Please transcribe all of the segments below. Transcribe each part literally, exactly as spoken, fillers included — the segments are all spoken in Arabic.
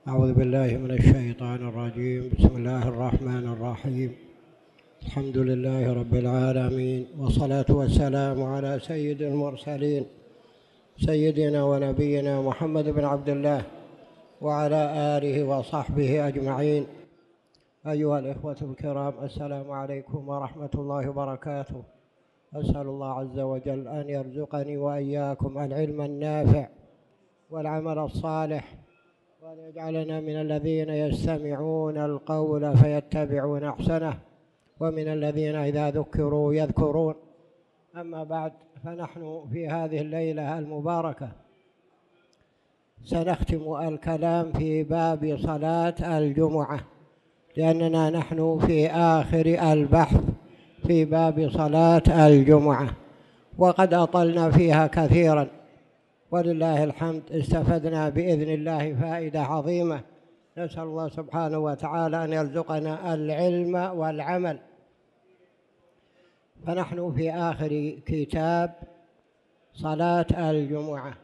أعوذ بالله من الشيطان الرجيم. بسم الله الرحمن الرحيم. الحمد لله رب العالمين، والصلاة والسلام على سيد المرسلين سيدنا ونبينا محمد بن عبد الله وعلى آله وصحبه أجمعين. أيها الإخوة الكرام، السلام عليكم ورحمة الله وبركاته. أسأل الله عز وجل أن يرزقني وإياكم العلم النافع والعمل الصالح، وأن يجعلنا من الذين يستمعون القول فيتبعون أحسنه، ومن الذين إذا ذكروا يذكرون. أما بعد، فنحن في هذه الليلة المباركة سنختم الكلام في باب صلاة الجمعة، لأننا نحن في آخر البحث في باب صلاة الجمعة، وقد أطلنا فيها كثيرا، ولله الحمد استفدنا بإذن الله فائدة عظيمة. نسأل الله سبحانه وتعالى أن يرزقنا العلم والعمل. فنحن في آخر كتاب صلاة الجمعة.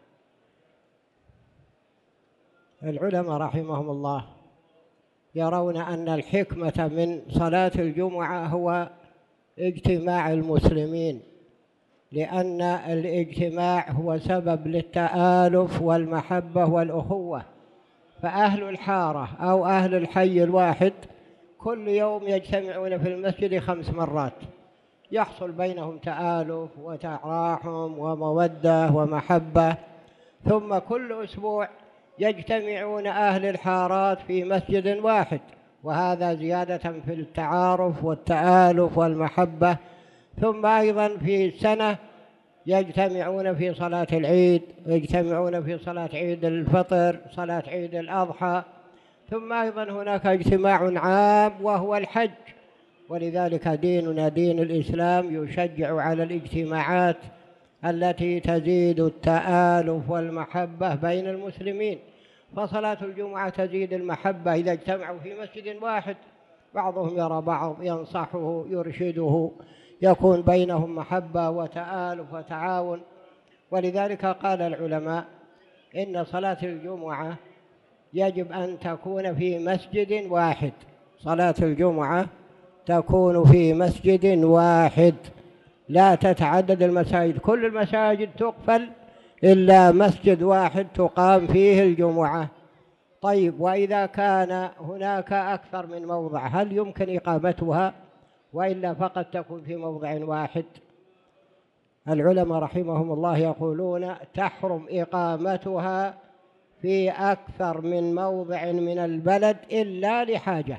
العلماء رحمهم الله يرون أن الحكمة من صلاة الجمعة هو اجتماع المسلمين، لأن الاجتماع هو سبب للتآلف والمحبة والأخوة. فأهل الحارة أو أهل الحي الواحد كل يوم يجتمعون في المسجد خمس مرات، يحصل بينهم تآلف وتراحم ومودة ومحبة. ثم كل أسبوع يجتمعون أهل الحارات في مسجد واحد، وهذا زيادة في التعارف والتآلف والمحبة. ثم أيضا في السنة يجتمعون في صلاة العيد، يجتمعون في صلاة عيد الفطر، صلاة عيد الأضحى. ثم أيضا هناك اجتماع عام وهو الحج، ولذلك ديننا دين الإسلام يشجع على الاجتماعات التي تزيد التآلف والمحبة بين المسلمين. فصلاة الجمعة تزيد المحبة إذا اجتمعوا في مسجد واحد، بعضهم يرى بعض، ينصحه، يرشده، يكون بينهم محبة وتآلف وتعاون. ولذلك قال العلماء إن صلاة الجمعة يجب أن تكون في مسجد واحد. صلاة الجمعة تكون في مسجد واحد، لا تتعدد المساجد، كل المساجد تقفل إلا مسجد واحد تقام فيه الجمعة. طيب، وإذا كان هناك أكثر من موضع هل يمكن إقامتها، وإلا فقط تكون في موضع واحد؟ العلماء رحمهم الله يقولون تحرم إقامتها في أكثر من موضع من البلد إلا لحاجة.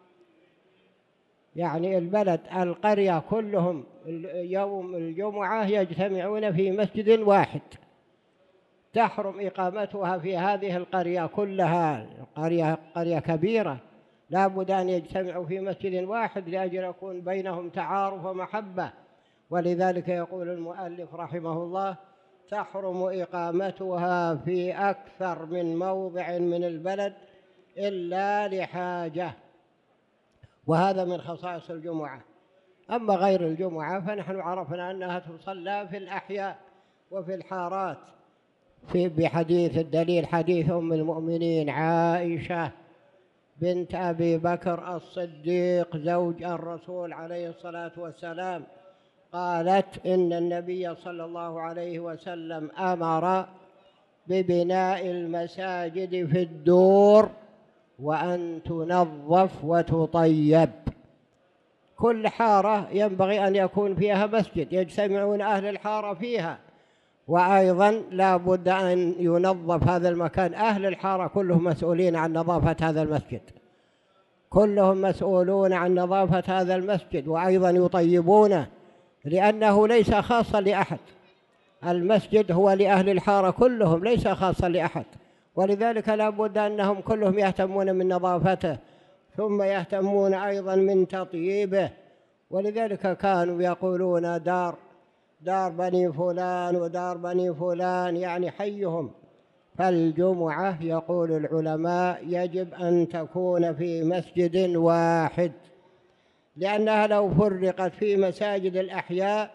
يعني البلد القرية كلهم يوم الجمعة يجتمعون في مسجد واحد، تحرم إقامتها في هذه القرية كلها. قرية قرية كبيرة لا بد أن يجتمعوا في مسجد واحد لأجل يكون بينهم تعارف ومحبة. ولذلك يقول المؤلف رحمه الله تحرم إقامتها في أكثر من موضع من البلد إلا لحاجة، وهذا من خصائص الجمعة. أما غير الجمعة فنحن عرفنا أنها تصلى في الأحياء وفي الحارات، في بحديث الدليل حديث أم المؤمنين عائشة بنت أبي بكر الصديق زوج الرسول عليه الصلاة والسلام، قالت إن النبي صلى الله عليه وسلم أمر ببناء المساجد في الدور وأن تنظف وتطيب. كل حارة ينبغي أن يكون فيها مسجد يجتمعون أهل الحارة فيها، وأيضا لا بد أن ينظف هذا المكان. أهل الحارة كلهم مسؤولين عن نظافة هذا المسجد، كلهم مسؤولون عن نظافة هذا المسجد، وأيضا يطيبونه، لأنه ليس خاصا لأحد. المسجد هو لأهل الحارة كلهم، ليس خاصا لأحد، ولذلك لا بد أنهم كلهم يهتمون من نظافته، ثم يهتمون أيضا من تطييبه. ولذلك كانوا يقولون دار دار بني فلان ودار بني فلان، يعني حيهم. فالجمعة يقول العلماء يجب أن تكون في مسجد واحد، لأنها لو فرقت في مساجد الأحياء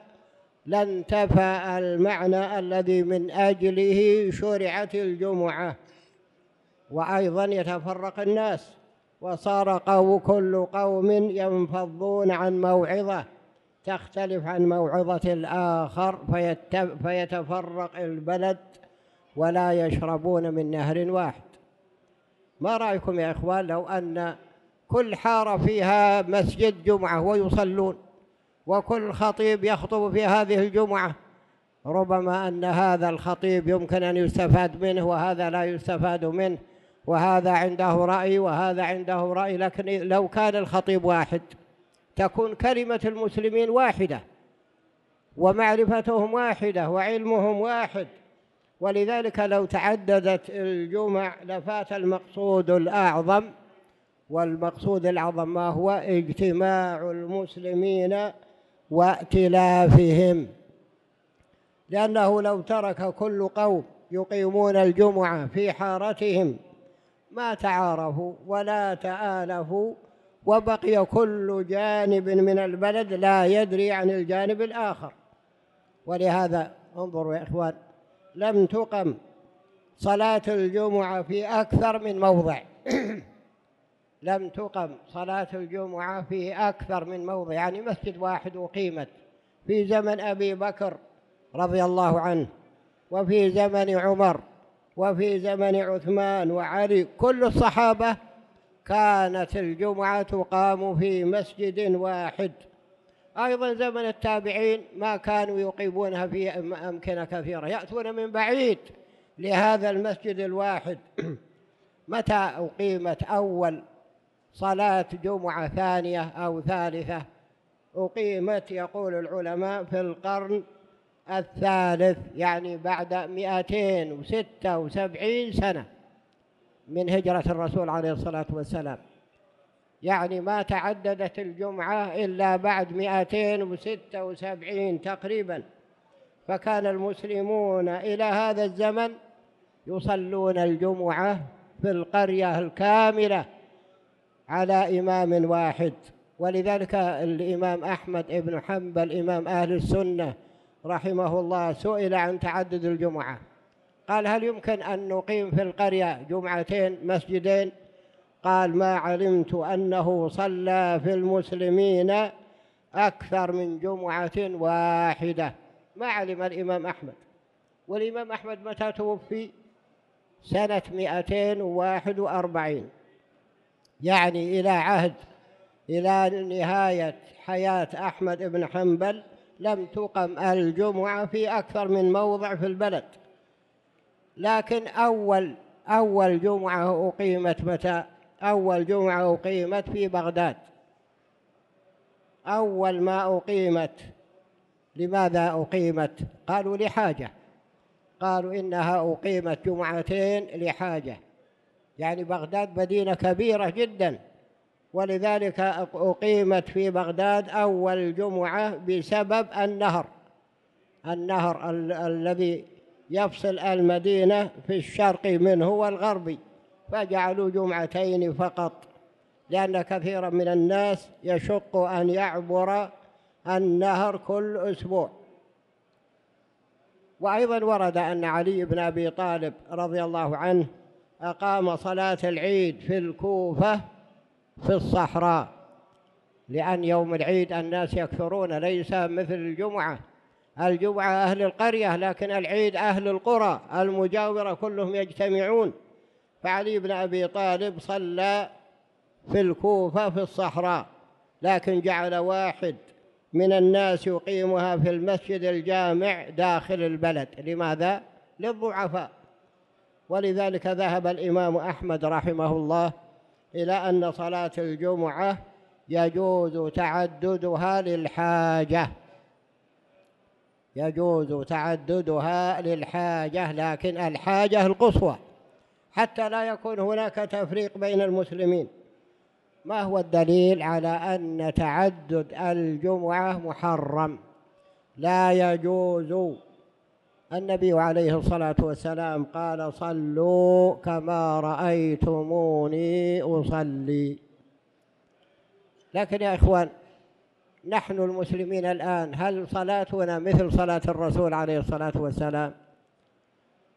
لانتفى المعنى الذي من أجله شرعت الجمعة. وأيضا يتفرق الناس، وصار قو كل قوم ينفضون عن موعظة تختلف عن موعظة الآخر فيتفرق البلد ولا يشربون من نهر واحد. ما رأيكم يا إخوان لو أن كل حارة فيها مسجد جمعة ويصلون، وكل خطيب يخطب في هذه الجمعة، ربما أن هذا الخطيب يمكن أن يستفاد منه وهذا لا يستفاد منه، وهذا عنده رأي وهذا عنده رأي، لكن لو كان الخطيب واحد تكون كلمة المسلمين واحدة ومعرفتهم واحدة وعلمهم واحد. ولذلك لو تعددت الجمع لفات المقصود الأعظم، والمقصود الأعظم ما هو؟ اجتماع المسلمين وائتلافهم، لأنه لو ترك كل قوم يقيمون الجمعة في حارتهم ما تعارفوا ولا تآلفوا، وبقي كل جانب من البلد لا يدري عن الجانب الآخر. ولهذا انظروا يا إخوان، لم تقم صلاة الجمعة في أكثر من موضع لم تقم صلاة الجمعة في أكثر من موضع، يعني مسجد واحد أقيمت في زمن أبي بكر رضي الله عنه، وفي زمن عمر، وفي زمن عثمان وعلي، كل الصحابة كانت الجمعة تقام في مسجد واحد. أيضا زمن التابعين ما كانوا يقيمونها في أمكنة كثيرة، يأتون من بعيد لهذا المسجد الواحد. متى أقيمت أول صلاة جمعة ثانية أو ثالثة؟ أقيمت يقول العلماء في القرن الثالث، يعني بعد مئتين وستة وسبعين سنة من هجرة الرسول عليه الصلاة والسلام، يعني ما تعددت الجمعة إلا بعد مئتين وستة وسبعين تقريبا. فكان المسلمون إلى هذا الزمن يصلون الجمعة في القرية الكاملة على إمام واحد. ولذلك الإمام أحمد بن حنبل إمام أهل السنة رحمه الله سئل عن تعدد الجمعة، قال: هل يمكن أن نقيم في القرية جمعتين مسجدين؟ قال: ما علمت أنه صلى في المسلمين أكثر من جمعة واحدة. ما علم الإمام أحمد. والإمام أحمد متى توفي؟ سنة مئتين وواحد وأربعين، يعني إلى عهد إلى نهاية حياة أحمد بن حنبل لم تقم الجمعة في أكثر من موضع في البلد. لكن أول أول جمعة أقيمت متى؟ أول جمعة أقيمت في بغداد. أول ما أقيمت، لماذا أقيمت؟ قالوا لحاجة، قالوا إنها أقيمت جمعتين لحاجة، يعني بغداد مدينة كبيرة جدا، ولذلك أقيمت في بغداد أول جمعة بسبب النهر النهر ال الذي يفصل المدينة في الشرق منه والغربي، فجعلوا جمعتين فقط، لأن كثيرا من الناس يشق أن يعبر النهر كل أسبوع. وأيضا ورد أن علي بن أبي طالب رضي الله عنه أقام صلاة العيد في الكوفة في الصحراء، لأن يوم العيد الناس يكثرون، ليس مثل الجمعة. الجمعة أهل القرية، لكن العيد أهل القرى المجاورة كلهم يجتمعون. فعلي بن أبي طالب صلى في الكوفة في الصحراء، لكن جعل واحد من الناس يقيمها في المسجد الجامع داخل البلد. لماذا؟ للضعفاء. ولذلك ذهب الإمام أحمد رحمه الله إلى أن صلاة الجمعة يجوز تعددها للحاجة يجوز تعددها للحاجة لكن الحاجة القصوى، حتى لا يكون هناك تفريق بين المسلمين. ما هو الدليل على أن تعدد الجمعة محرم؟ لا يجوز. النبي عليه الصلاة والسلام قال: صلوا كما رأيتموني أصلي. لكن يا إخوان، نحن المسلمين الآن هل صلاتنا مثل صلاة الرسول عليه الصلاة والسلام؟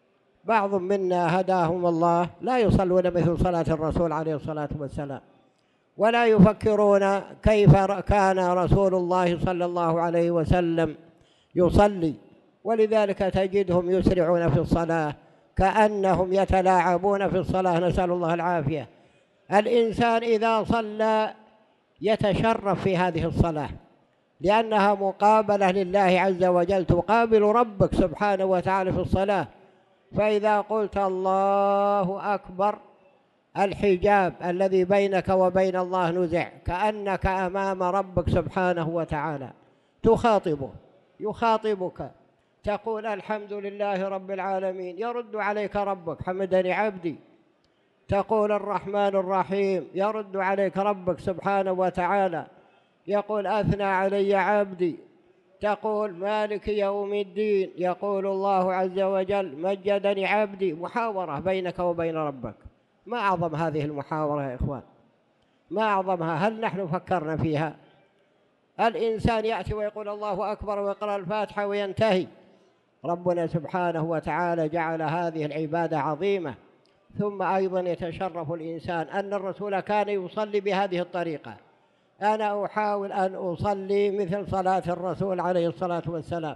بعض منا هداهم الله لا يصلون مثل صلاة الرسول عليه الصلاة والسلام، ولا يفكرون كيف كان رسول الله صلى الله عليه وسلم يصلي، ولذلك تجدهم يسرعون في الصلاة كأنهم يتلاعبون في الصلاة، نسأل الله العافية. الإنسان إذا صلى يتشرف في هذه الصلاة لأنها مقابلة لله عز وجل، تقابل ربك سبحانه وتعالى في الصلاة. فإذا قلت الله أكبر الحجاب الذي بينك وبين الله نزع، كأنك أمام ربك سبحانه وتعالى تخاطبه، يخاطبك، تقول الحمد لله رب العالمين، يرد عليك ربك حمدني عبدي. تقول الرحمن الرحيم، يرد عليك ربك سبحانه وتعالى يقول أثنى علي عبدي. تقول مالك يوم الدين، يقول الله عز وجل مجدني عبدي. محاورة بينك وبين ربك، ما أعظم هذه المحاورة يا إخوان، ما أعظمها. هل نحن فكرنا فيها؟ الإنسان يأتي ويقول الله أكبر ويقرأ الفاتحة وينتهي. ربنا سبحانه وتعالى جعل هذه العبادة عظيمة. ثم أيضا يتشرف الإنسان أن الرسول كان يصلي بهذه الطريقة. أنا أحاول أن أصلي مثل صلاة الرسول عليه الصلاة والسلام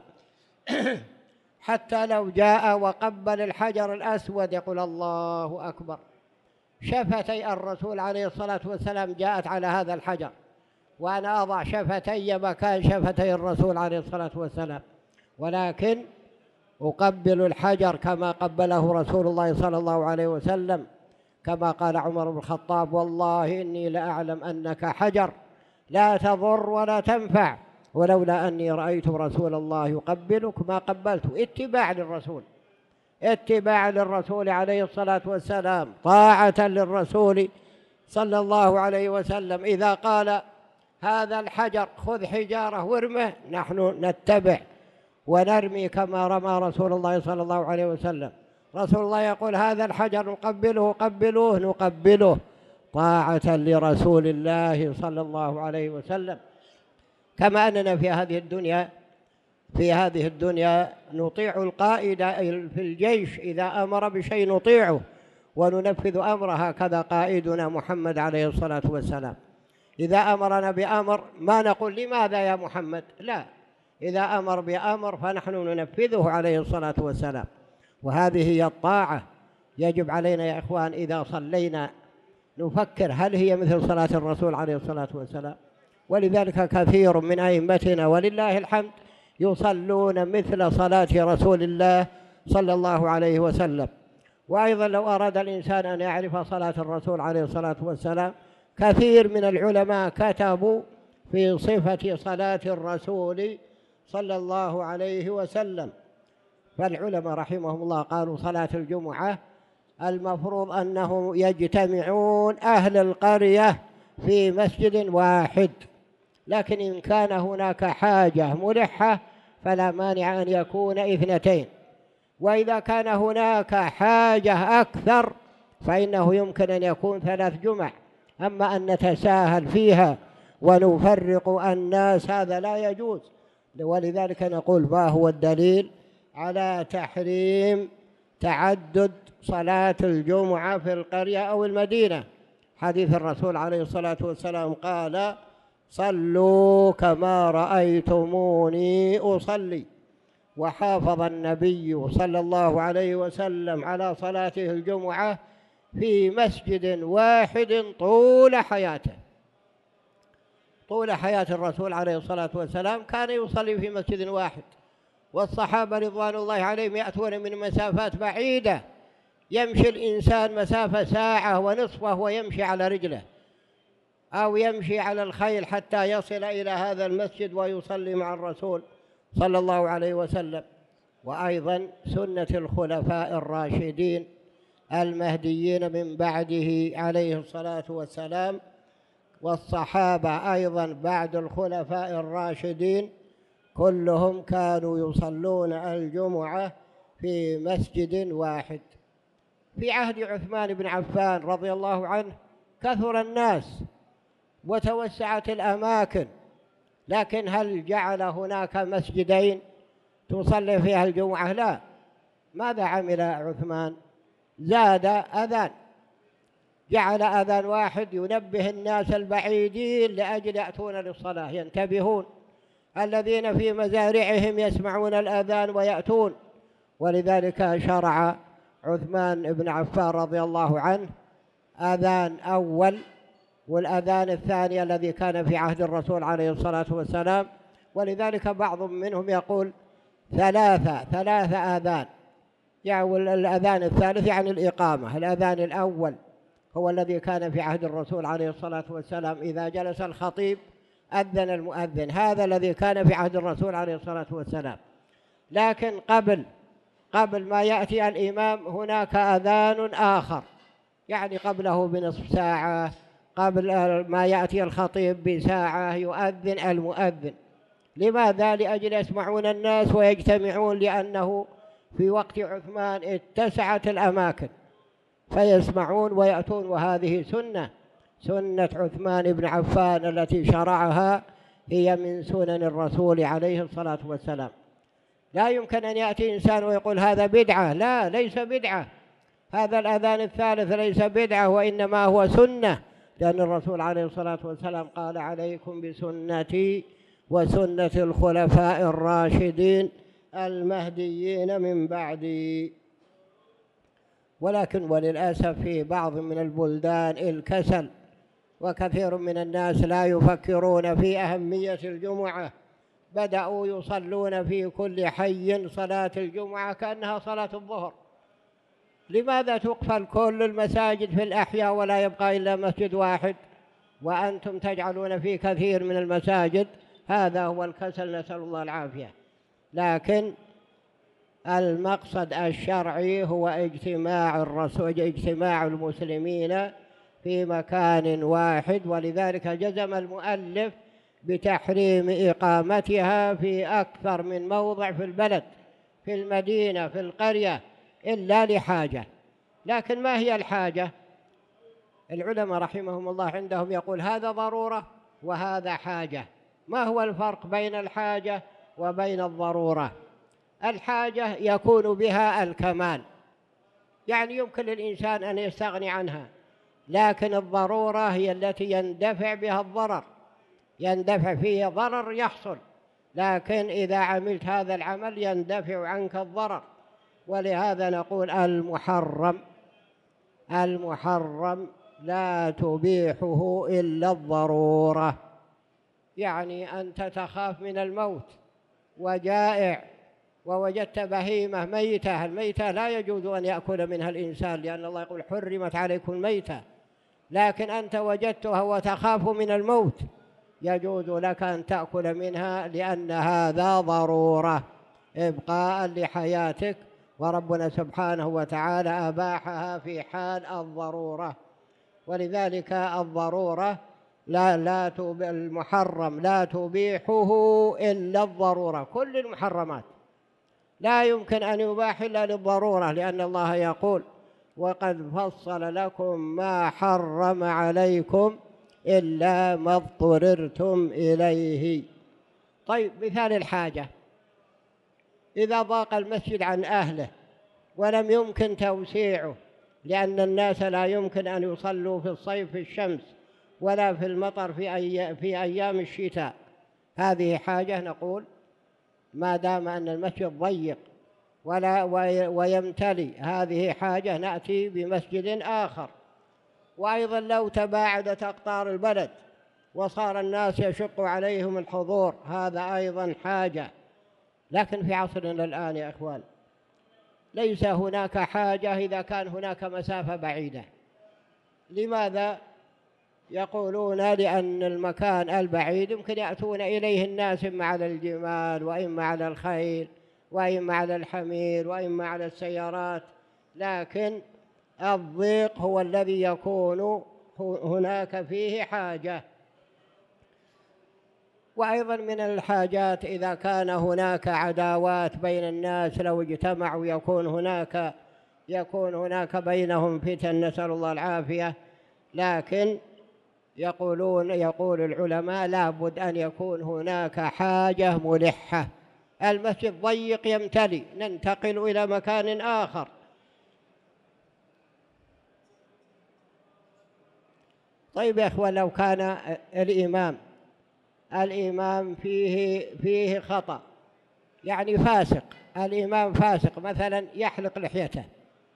حتى لو جاء وقبل الحجر الأسود يقول الله أكبر. شفتي الرسول عليه الصلاة والسلام جاءت على هذا الحجر، وأنا أضع شفتي مكان شفتي الرسول عليه الصلاة والسلام، ولكن أقبل الحجر كما قبله رسول الله صلى الله عليه وسلم، كما قال عمر بن الخطاب والله إني لأعلم أنك حجر لا تضر ولا تنفع، ولولا أني رأيت رسول الله يقبلك ما قبلت. اتباع للرسول، اتباع للرسول عليه الصلاة والسلام، طاعة للرسول صلى الله عليه وسلم. إذا قال هذا الحجر خذ حجارة وارمه، نحن نتبع ونرمي كما رمى رسول الله صلى الله عليه وسلم. رسول الله يقول هذا الحجر نقبله قبلوه نقبله، طاعة لرسول الله صلى الله عليه وسلم. كما أننا في هذه الدنيا في هذه الدنيا نطيع القائد في الجيش، إذا أمر بشيء نطيعه وننفذ أمره، هكذا قائدنا محمد عليه الصلاة والسلام. إذا أمرنا بأمر ما نقول لماذا يا محمد، لا، إذا أمر بأمر فنحن ننفذه عليه الصلاة والسلام. وهذه هي الطاعة. يجب علينا يا إخوان إذا صلينا نفكر هل هي مثل صلاة الرسول عليه الصلاة والسلام. ولذلك كثير من أئمتنا ولله الحمد يصلون مثل صلاة رسول الله صلى الله عليه وسلم. وأيضا لو أراد الإنسان أن يعرف صلاة الرسول عليه الصلاة والسلام، كثير من العلماء كتبوا في صفة صلاة الرسول صلى الله عليه وسلم. فالعلماء رحمهم الله قالوا صلاة الجمعة المفروض أنهم يجتمعون أهل القرية في مسجد واحد، لكن إن كان هناك حاجة ملحة فلا مانع أن يكون اثنتين، وإذا كان هناك حاجة أكثر فإنه يمكن أن يكون ثلاث جمع. أما أن نتساهل فيها ونفرق الناس هذا لا يجوز. ولذلك نقول ما هو الدليل على تحريم تعدد صلاة الجمعة في القرية أو المدينة؟ حديث الرسول عليه الصلاة والسلام قال صلوا كما رأيتموني أصلي. وحافظ النبي صلى الله عليه وسلم على صلاته الجمعة في مسجد واحد طول حياته. طول حياة الرسول عليه الصلاة والسلام كان يصلي في مسجد واحد، والصحابة رضوان الله عليهم يأتون من مسافات بعيدة، يمشي الإنسان مسافة ساعة ونصف وهو يمشي على رجله أو يمشي على الخيل حتى يصل إلى هذا المسجد ويصلي مع الرسول صلى الله عليه وسلم. وأيضا سنة الخلفاء الراشدين المهديين من بعده عليه الصلاة والسلام، والصحابة أيضا بعد الخلفاء الراشدين كلهم كانوا يصلون الجمعة في مسجد واحد. في عهد عثمان بن عفان رضي الله عنه كثر الناس وتوسعت الأماكن، لكن هل جعل هناك مسجدين تصلي فيها الجمعة؟ لا، ماذا عمل عثمان؟ زاد أذان، جعل أذان واحد ينبه الناس البعيدين لأجل يأتون للصلاة، ينتبهون، الذين في مزارعهم يسمعون الأذان ويأتون. ولذلك شرع عثمان بن عفان رضي الله عنه أذان أول، والأذان الثاني الذي كان في عهد الرسول عليه الصلاة والسلام. ولذلك بعض منهم يقول ثلاثة ثلاثة آذان، يعني الأذان الثالث يعني الإقامة. الأذان الأول هو الذي كان في عهد الرسول عليه الصلاة والسلام، إذا جلس الخطيب أذن المؤذن، هذا الذي كان في عهد الرسول عليه الصلاة والسلام. لكن قبل قبل ما يأتي الإمام هناك أذان آخر، يعني قبله بنصف ساعة، قبل ما يأتي الخطيب بساعة يؤذن المؤذن. لماذا؟ لأجل يسمعون الناس ويجتمعون، لأنه في وقت عثمان اتسعت الأماكن فيسمعون ويأتون. وهذه سنة سنة عثمان بن عفان التي شرعها، هي من سنن الرسول عليه الصلاة والسلام. لا يمكن أن يأتي إنسان ويقول هذا بدعة، لا، ليس بدعة، هذا الأذان الثالث ليس بدعة، وإنما هو سنة، لأن الرسول عليه الصلاة والسلام قال عليكم بسنتي وسنة الخلفاء الراشدين المهديين من بعدي. ولكن وللأسف في بعض من البلدان الكسل، وكثير من الناس لا يفكرون في أهمية الجمعة، بدأوا يصلون في كل حي صلاة الجمعة كأنها صلاة الظهر. لماذا تقفل كل المساجد في الأحياء ولا يبقى إلا مسجد واحد، وأنتم تجعلون في كثير من المساجد؟ هذا هو الكسل، نسأل الله العافية. لكن المقصد الشرعي هو اجتماع الرسول، اجتماع المسلمين في مكان واحد. ولذلك جزم المؤلف بتحريم إقامتها في أكثر من موضع في البلد، في المدينة، في القرية، إلا لحاجة. لكن ما هي الحاجة؟ العلماء رحمهم الله عندهم يقول هذا ضرورة وهذا حاجة. ما هو الفرق بين الحاجة وبين الضرورة؟ الحاجة يكون بها الكمال، يعني يمكن للإنسان أن يستغني عنها، لكن الضرورة هي التي يندفع بها الضرر، يندفع فيه ضرر يحصل، لكن إذا عملت هذا العمل يندفع عنك الضرر. ولهذا نقول المحرم المحرم لا تبيحه إلا الضرورة. يعني أنت تخاف من الموت وجائع ووجدت بهيمة ميتة، الميتة لا يجوز أن يأكل منها الإنسان، لأن الله يقول حرمت عليكم الميتة. لكن أنت وجدتها وتخاف من الموت، يجوز لك أن تأكل منها، لأن هذا ضرورة إبقاء لحياتك، وربنا سبحانه وتعالى أباحها في حال الضرورة. ولذلك الضرورة لا لا المحرم لا تبيحه إلا الضرورة. كل المحرمات لا يمكن أن يباح إلا للضرورة، لأن الله يقول وقد فصل لكم ما حرم عليكم إلا ما اضطررتم إليه. طيب، مثال الحاجة، إذا ضاق المسجد عن أهله ولم يمكن توسيعه، لأن الناس لا يمكن أن يصلوا في الصيف في الشمس ولا في المطر في, أي في أيام الشتاء، هذه حاجة. نقول ما دام أن المسجد ضيق ولا ويمتلي، هذه حاجة، نأتي بمسجد آخر. وأيضا لو تباعدت أقطار البلد وصار الناس يشق عليهم الحضور، هذا أيضا حاجة. لكن في عصرنا الآن يا إخوان ليس هناك حاجة إذا كان هناك مسافة بعيدة. لماذا؟ يقولون لأن المكان البعيد يمكن يأتون إليه الناس إما على الجمال وإما على الخيل وإما على الحمير وإما على السيارات، لكن الضيق هو الذي يكون هناك فيه حاجة. وأيضا من الحاجات إذا كان هناك عداوات بين الناس، لو اجتمعوا يكون هناك يكون هناك بينهم فتن، نسأل الله العافية. لكن يقولون يقول العلماء لا بد أن يكون هناك حاجة ملحة. المسجد ضيق يمتلي، ننتقل إلى مكان آخر. طيب يا إخوان، لو كان الإمام الإمام فيه فيه خطأ، يعني فاسق، الإمام فاسق مثلا يحلق لحيته،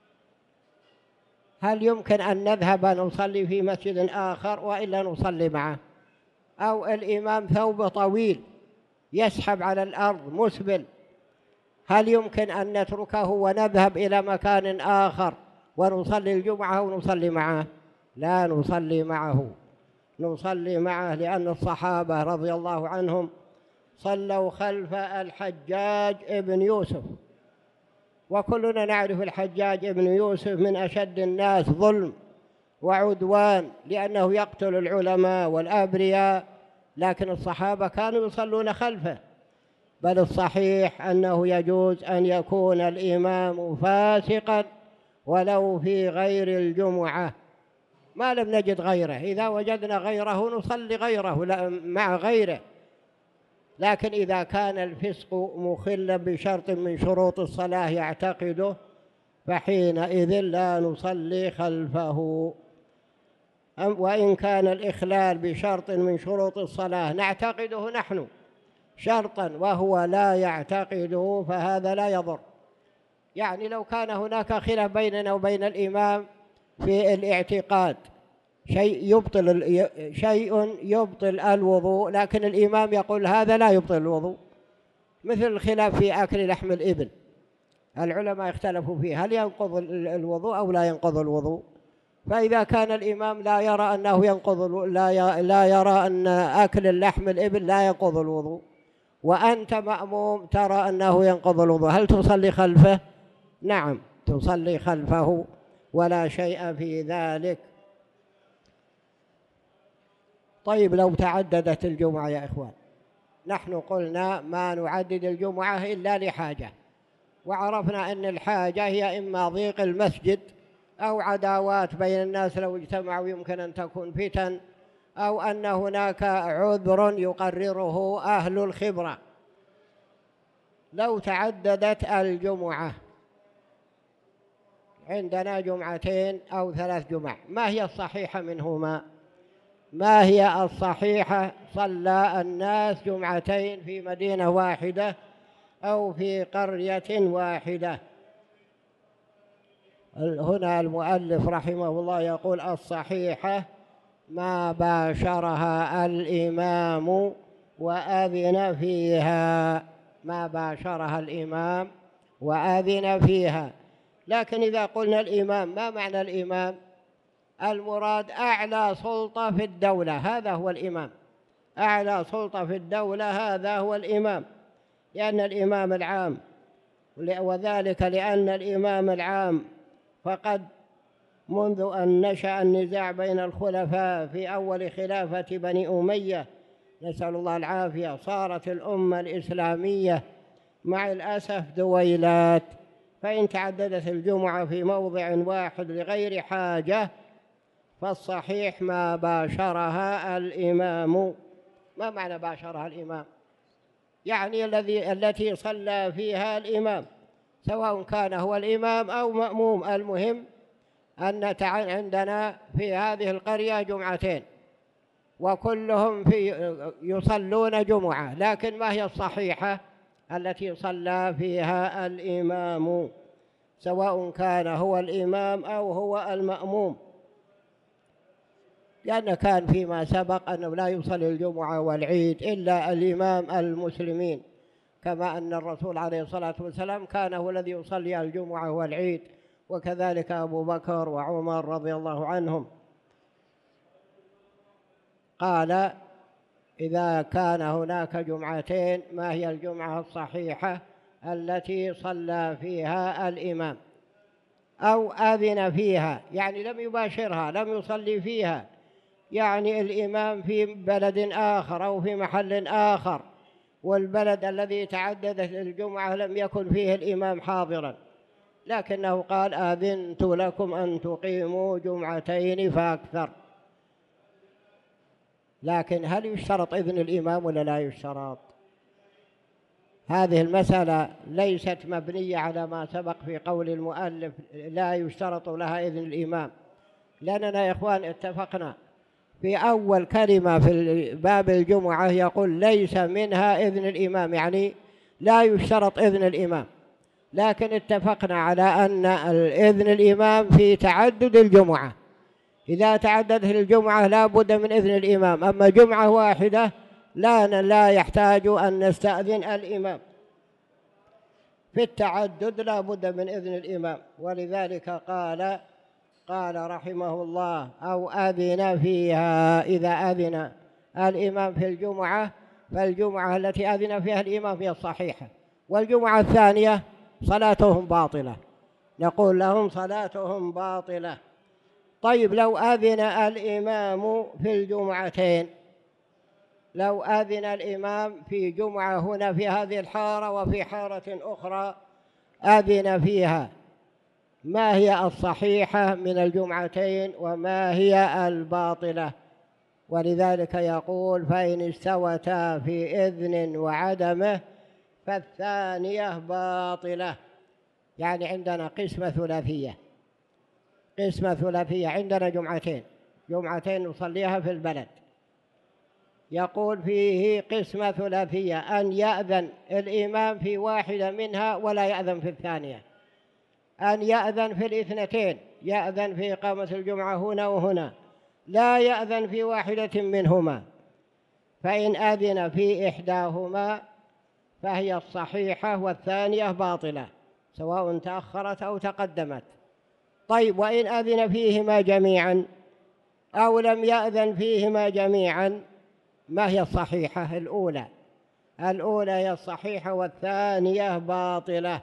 هل يمكن أن نذهب نصلي في مسجد آخر وإلا نصلي معه؟ أو الإمام ثوبه طويل يسحب على الأرض مسبل، هل يمكن أن نتركه ونذهب إلى مكان آخر ونصلي الجمعة ونصلي معه؟ لا نصلي معه، نصلي معه لأن الصحابة رضي الله عنهم صلوا خلف الحجاج ابن يوسف، وكلنا نعرف الحجاج ابن يوسف من أشد الناس ظلم وعدوان، لأنه يقتل العلماء والأبرياء، لكن الصحابة كانوا يصلون خلفه. بل الصحيح أنه يجوز أن يكون الإمام فاسقا ولو في غير الجمعة، ما لم نجد غيره، إذا وجدنا غيره نصلي غيره مع غيره. لكن إذا كان الفسق مخلا بشرط من شروط الصلاة يعتقده، فحينئذ لا نصلي خلفه. وإن كان الإخلال بشرط من شروط الصلاة نعتقده نحن شرطا وهو لا يعتقده، فهذا لا يضر. يعني لو كان هناك خلاف بيننا وبين الإمام في الاعتقاد، شيء يبطل شيء يبطل الوضوء، لكن الإمام يقول هذا لا يبطل الوضوء، مثل الخلاف في أكل لحم الإبل، العلماء اختلفوا فيه هل ينقض الوضوء أو لا ينقض الوضوء. فإذا كان الإمام لا يرى أنه ينقض لا لا يرى أن أكل اللحم الإبل لا ينقض الوضوء، وأنت مأموم ترى أنه ينقض الوضوء، هل تصلي خلفه؟ نعم تصلي خلفه ولا شيء في ذلك. طيب لو تعددت الجمعة يا إخوان، نحن قلنا ما نعدد الجمعة إلا لحاجة، وعرفنا أن الحاجة هي إما ضيق المسجد أو عداوات بين الناس لو اجتمعوا يمكن أن تكون فتن، أو أن هناك عذر يقرره أهل الخبرة. لو تعددت الجمعة، عندنا جمعتين أو ثلاث جمع، ما هي الصحيحة منهما؟ ما هي الصحيحة؟ صلى الناس جمعتين في مدينة واحدة أو في قرية واحدة. هنا المؤلف رحمه الله يقول الصحيحة ما باشرها الإمام وأذن فيها، ما باشرها الإمام وأذن فيها. لكن إذا قلنا الإمام، ما معنى الإمام؟ المراد أعلى سلطة في الدولة، هذا هو الإمام، أعلى سلطة في الدولة هذا هو الإمام، لأن الإمام العام، وذلك لأن الإمام العام فقد منذ أن نشأ النزاع بين الخلفاء في أول خلافة بني أمية، نسأل الله العافية، صارت الأمة الإسلامية مع الأسف دويلات، فإن تعددت الجمعة في موضع واحد لغير حاجة فالصحيح ما باشرها الإمام. ما معنى باشرها الإمام؟ يعني الذي التي صلى فيها الإمام، سواء كان هو الإمام أو مأموم، المهم أن عندنا في هذه القرية جمعتين وكلهم في يصلون جمعة، لكن ما هي الصحيحة؟ التي صلى فيها الإمام، سواء كان هو الإمام أو هو المأموم، لأن كان فيما سبق أنه لا يصلي الجمعة والعيد إلا الإمام المسلمين، كما أن الرسول عليه الصلاة والسلام كان هو الذي يصلي الجمعة والعيد، وكذلك أبو بكر وعمر رضي الله عنهم. قال إذا كان هناك جمعتين ما هي الجمعة الصحيحة التي صلى فيها الإمام أو آذن فيها، يعني لم يباشرها، لم يصلي فيها، يعني الإمام في بلد آخر أو في محل آخر، والبلد الذي تعددت الجمعة لم يكن فيه الإمام حاضرا، لكنه قال آذنت لكم أن تقيموا جمعتين فأكثر. لكن هل يشترط إذن الإمام ولا لا يشترط؟ هذه المسألة ليست مبنية على ما سبق في قول المؤلف لا يشترط لها إذن الإمام، لأننا يا إخوان اتفقنا في أول كلمة في باب الجمعة يقول ليس منها إذن الإمام، يعني لا يشترط إذن الإمام، لكن اتفقنا على أن إذن الإمام في تعدد الجمعة، إذا تعددت الجمعة لا بد من إذن الإمام، أما جمعة واحدة لا لا يحتاج أن نستأذن الإمام، في التعدد لا بد من إذن الإمام. ولذلك قال قال رحمه الله أو أذن فيها، إذا أذن الإمام في الجمعة فالجمعة التي أذن فيها الإمام هي الصحيحة، والجمعة الثانية صلاتهم باطلة، نقول لهم صلاتهم باطلة. طيب لو أذن الإمام في الجمعتين، لو أذن الإمام في جمعة هنا في هذه الحارة وفي حارة أخرى أذن فيها، ما هي الصحيحة من الجمعتين وما هي الباطلة؟ ولذلك يقول فإن استوتا في إذن وعدمه فالثانية باطلة، يعني عندنا قسمة ثلاثية، قسمة ثلاثية عندنا جمعتين، جمعتين نصليها في البلد، يقول فيه قسمة ثلاثية أن يأذن الإمام في واحدة منها ولا يأذن في الثانية، أن يأذن في الاثنتين، يأذن في إقامة الجمعة هنا وهنا، لا يأذن في واحدة منهما، فإن أذن في إحداهما فهي الصحيحة والثانية باطلة سواء تأخرت أو تقدمت. طيب وإن أذن فيهما جميعا أو لم يأذن فيهما جميعا، ما هي الصحيحة؟ الأولى، الأولى هي الصحيحة والثانية باطلة.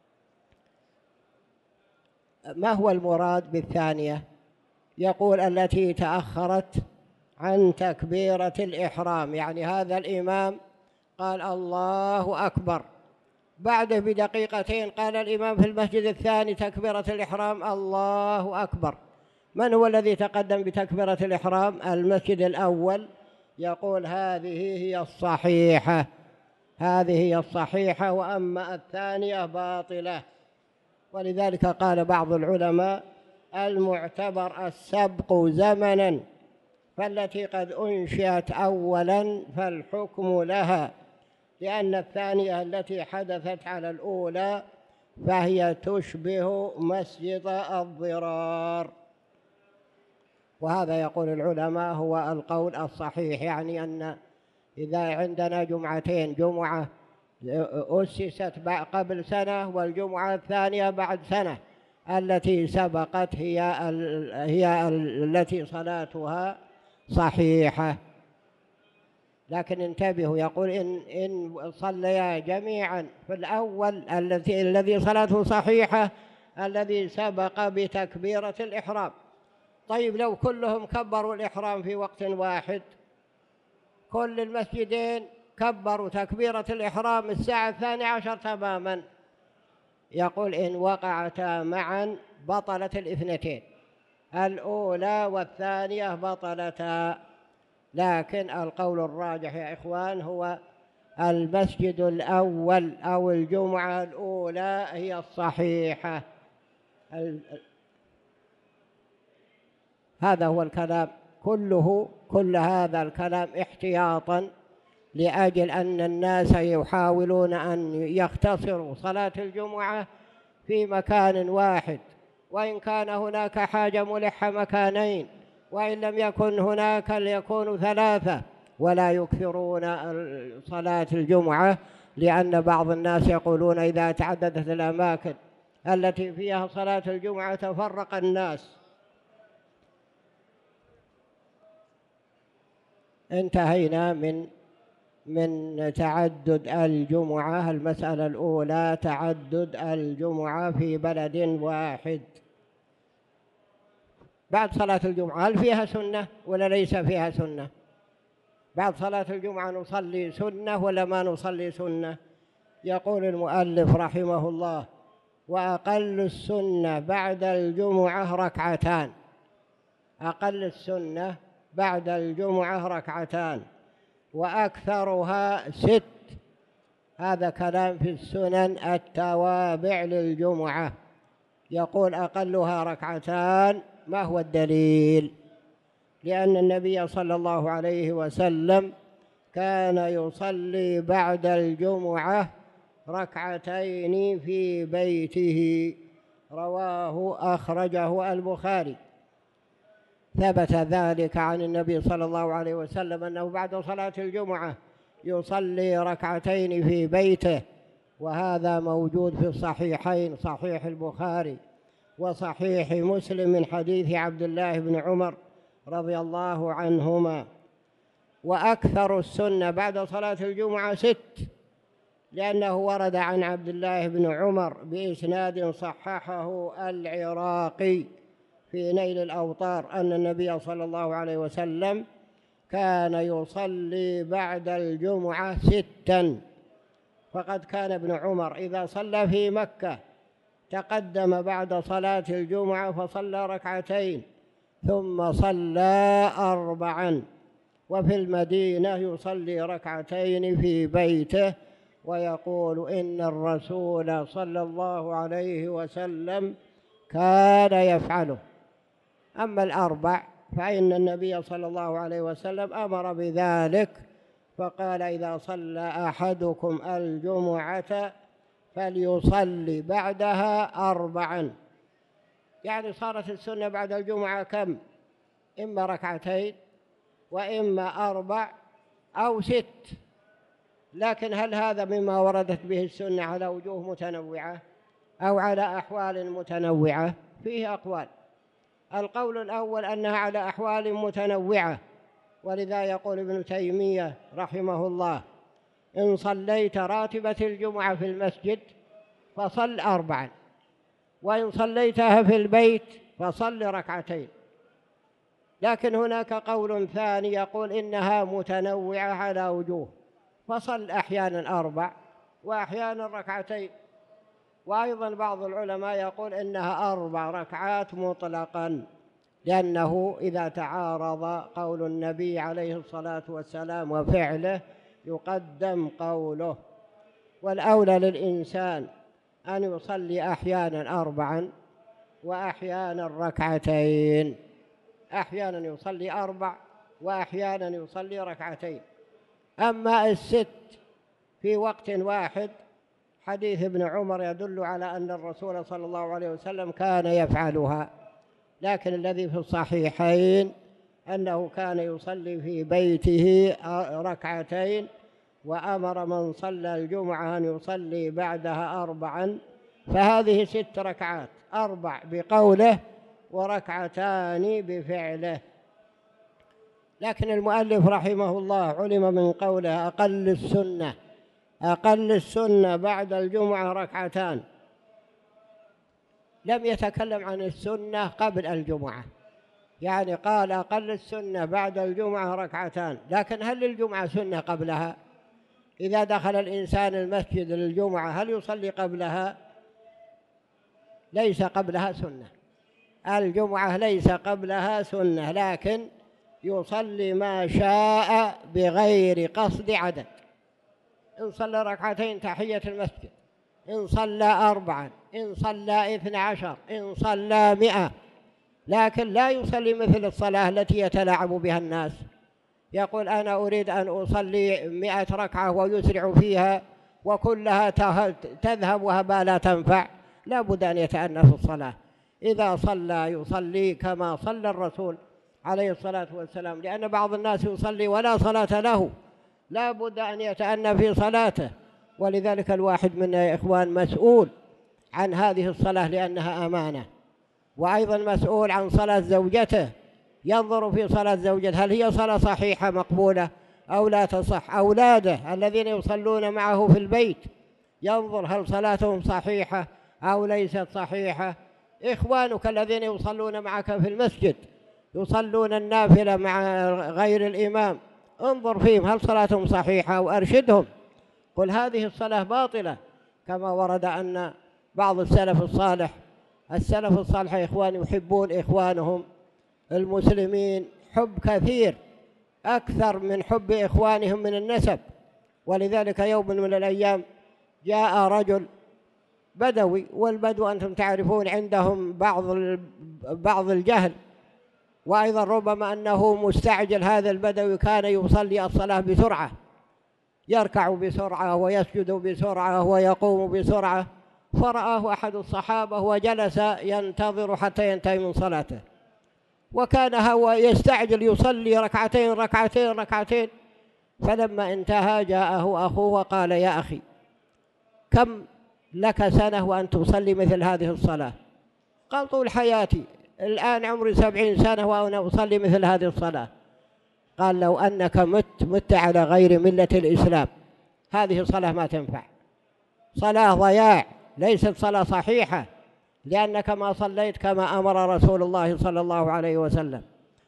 ما هو المراد بالثانية؟ يقول التي تأخرت عن تكبيرة الإحرام، يعني هذا الإمام قال الله أكبر، بعده بدقيقتين قال الإمام في المسجد الثاني تكبيرة الإحرام الله أكبر، من هو الذي تقدم بتكبيرة الإحرام؟ المسجد الأول، يقول هذه هي الصحيحة، هذه هي الصحيحة، وأما الثانية باطلة. ولذلك قال بعض العلماء المعتبر السبق زمنا، فالتي قد أنشئت أولا فالحكم لها، لأن الثانية التي حدثت على الأولى فهي تشبه مسجد الضرار. وهذا يقول العلماء هو القول الصحيح، يعني أن إذا عندنا جمعتين، جمعة أسست قبل سنة والجمعة الثانية بعد سنة، التي سبقت هي هي التي صلاتها صحيحة. لكن انتبهوا، يقول إن إن صليا جميعا في الأول الذي الذي صلاته صحيحة الذي سبق بتكبيرة الإحرام. طيب لو كلهم كبروا الإحرام في وقت واحد، كل المسجدين كبروا تكبيرة الإحرام الساعة الثانية عشر تماما، يقول إن وقعتا معا بطلت الاثنتين، الأولى والثانية بطلتا. لكن القول الراجح يا إخوان هو المسجد الأول أو الجمعة الأولى هي الصحيحة. هذا هو الكلام كله، كل هذا الكلام احتياطا لأجل أن الناس يحاولون أن يختصروا صلاة الجمعة في مكان واحد، وإن كان هناك حاجة ملحة مكانين، وإن لم يكن هناك ليكون ثلاثة، ولا يكثرون صلاة الجمعة، لأن بعض الناس يقولون إذا تعددت الأماكن التي فيها صلاة الجمعة تفرق الناس. انتهينا من من تعدد الجمعة. المسألة الأولى تعدد الجمعة في بلد واحد. بعد صلاة الجمعة هل فيها سنة ولا ليس فيها سنة؟ بعد صلاة الجمعة نصلي سنة ولا ما نصلي سنة؟ يقول المؤلف رحمه الله وأقل السنة بعد الجمعة ركعتان، أقل السنة بعد الجمعة ركعتان، وأكثرها ست، هذا كلام في السنن التوابع للجمعة، يقول أقلها ركعتان. ما هو الدليل؟ لأن النبي صلى الله عليه وسلم كان يصلي بعد الجمعة ركعتين في بيته، رواه أخرجه البخاري. ثبت ذلك عن النبي صلى الله عليه وسلم أنه بعد صلاة الجمعة يصلي ركعتين في بيته، وهذا موجود في الصحيحين، صحيح البخاري وصحيح مسلم، من حديث عبد الله بن عمر رضي الله عنهما. وأكثر السنة بعد صلاة الجمعة ست، لأنه ورد عن عبد الله بن عمر بإسناد صححه العراقي في نيل الأوطار أن النبي صلى الله عليه وسلم كان يصلي بعد الجمعة ستا. فقد كان ابن عمر إذا صلى في مكة تقدم بعد صلاة الجمعة فصلى ركعتين ثم صلى أربعا، وفي المدينة يصلي ركعتين في بيته، ويقول إن الرسول صلى الله عليه وسلم كان يفعله. أما الأربع فإن النبي صلى الله عليه وسلم أمر بذلك، فقال إذا صلى أحدكم الجمعة فليصلي بعدها أربعا. يعني صارت السنة بعد الجمعة كم؟ إما ركعتين وإما أربع أو ست. لكن هل هذا مما وردت به السنة على وجوه متنوعة أو على أحوال متنوعة؟ فيه أقوال. القول الأول أنها على أحوال متنوعة، ولذا يقول ابن تيمية رحمه الله: إن صليت راتبة الجمعة في المسجد فصل أربعا، وإن صليتها في البيت فصل ركعتين. لكن هناك قول ثاني يقول إنها متنوعة على وجوه، فصل أحيانا أربع وأحيانا ركعتين. وأيضا بعض العلماء يقول إنها أربع ركعات مطلقا، لأنه إذا تعارض قول النبي عليه الصلاة والسلام وفعله يقدم قوله. والأولى للإنسان أن يصلي أحيانا أربعا وأحيانا ركعتين، أحيانا يصلي أربع وأحيانا يصلي ركعتين. أما الست في وقت واحد، حديث ابن عمر يدل على أن الرسول صلى الله عليه وسلم كان يفعلها، لكن الذي في الصحيحين أنه كان يصلي في بيته ركعتين، وأمر من صلى الجمعة أن يصلي بعدها أربعا، فهذه ست ركعات، أربع بقوله وركعتان بفعله. لكن المؤلف رحمه الله علم من قوله أقل السنة، أقل السنة بعد الجمعة ركعتان، لم يتكلم عن السنة قبل الجمعة، يعني قال أقل السنة بعد الجمعة ركعتان. لكن هل للجمعة سنة قبلها؟ إذا دخل الإنسان المسجد للجمعة هل يصلي قبلها؟ ليس قبلها سنة، الجمعة ليس قبلها سنة، لكن يصلي ما شاء بغير قصد عدد. إن صلى ركعتين تحية المسجد، إن صلى أربعا، إن صلى اثنى عشر، إن صلى مئة، لكن لا يصلي مثل الصلاة التي يتلاعب بها الناس، يقول أنا أريد أن أصلي مئة ركعة ويسرع فيها وكلها تذهب وهباء لا تنفع. لا بد أن يتأنى في الصلاة، إذا صلى يصلي كما صلى الرسول عليه الصلاة والسلام، لأن بعض الناس يصلي ولا صلاة له، لا بد أن يتأنى في صلاته. ولذلك الواحد منا يا إخوان مسؤول عن هذه الصلاة لأنها أمانة، وأيضا مسؤول عن صلاة زوجته، ينظر في صلاة زوجته هل هي صلاة صحيحة مقبولة أو لا تصح. أولاده الذين يصلون معه في البيت ينظر هل صلاتهم صحيحة أو ليست صحيحة. إخوانك الذين يصلون معك في المسجد يصلون النافلة مع غير الإمام، انظر فيهم هل صلاتهم صحيحة وأرشدهم، قل هذه الصلاة باطلة، كما ورد أن بعض السلف الصالح السلف الصالح يا إخوان يحبون إخوانهم المسلمين حب كثير، أكثر من حب إخوانهم من النسب. ولذلك يوم من الأيام جاء رجل بدوي، والبدو أنتم تعرفون عندهم بعض بعض الجهل، وأيضا ربما أنه مستعجل. هذا البدوي كان يصلي الصلاة بسرعة، يركع بسرعة ويسجد بسرعة ويقوم بسرعة، فرآه أحد الصحابة وجلس ينتظر حتى ينتهي من صلاته، وكان هو يستعجل يصلي ركعتين ركعتين ركعتين. فلما انتهى جاءه أخوه وقال: يا أخي، كم لك سنة وأن تصلي مثل هذه الصلاة؟ قال: طول حياتي، الآن عمري سبعين سنة وأنا أصلي مثل هذه الصلاة. قال: لو أنك مت مت على غير ملة الإسلام، هذه الصلاة ما تنفع، صلاة ضياع، ليست صلاة صحيحة، لأنك ما صليت كما أمر رسول الله صلى الله عليه وسلم.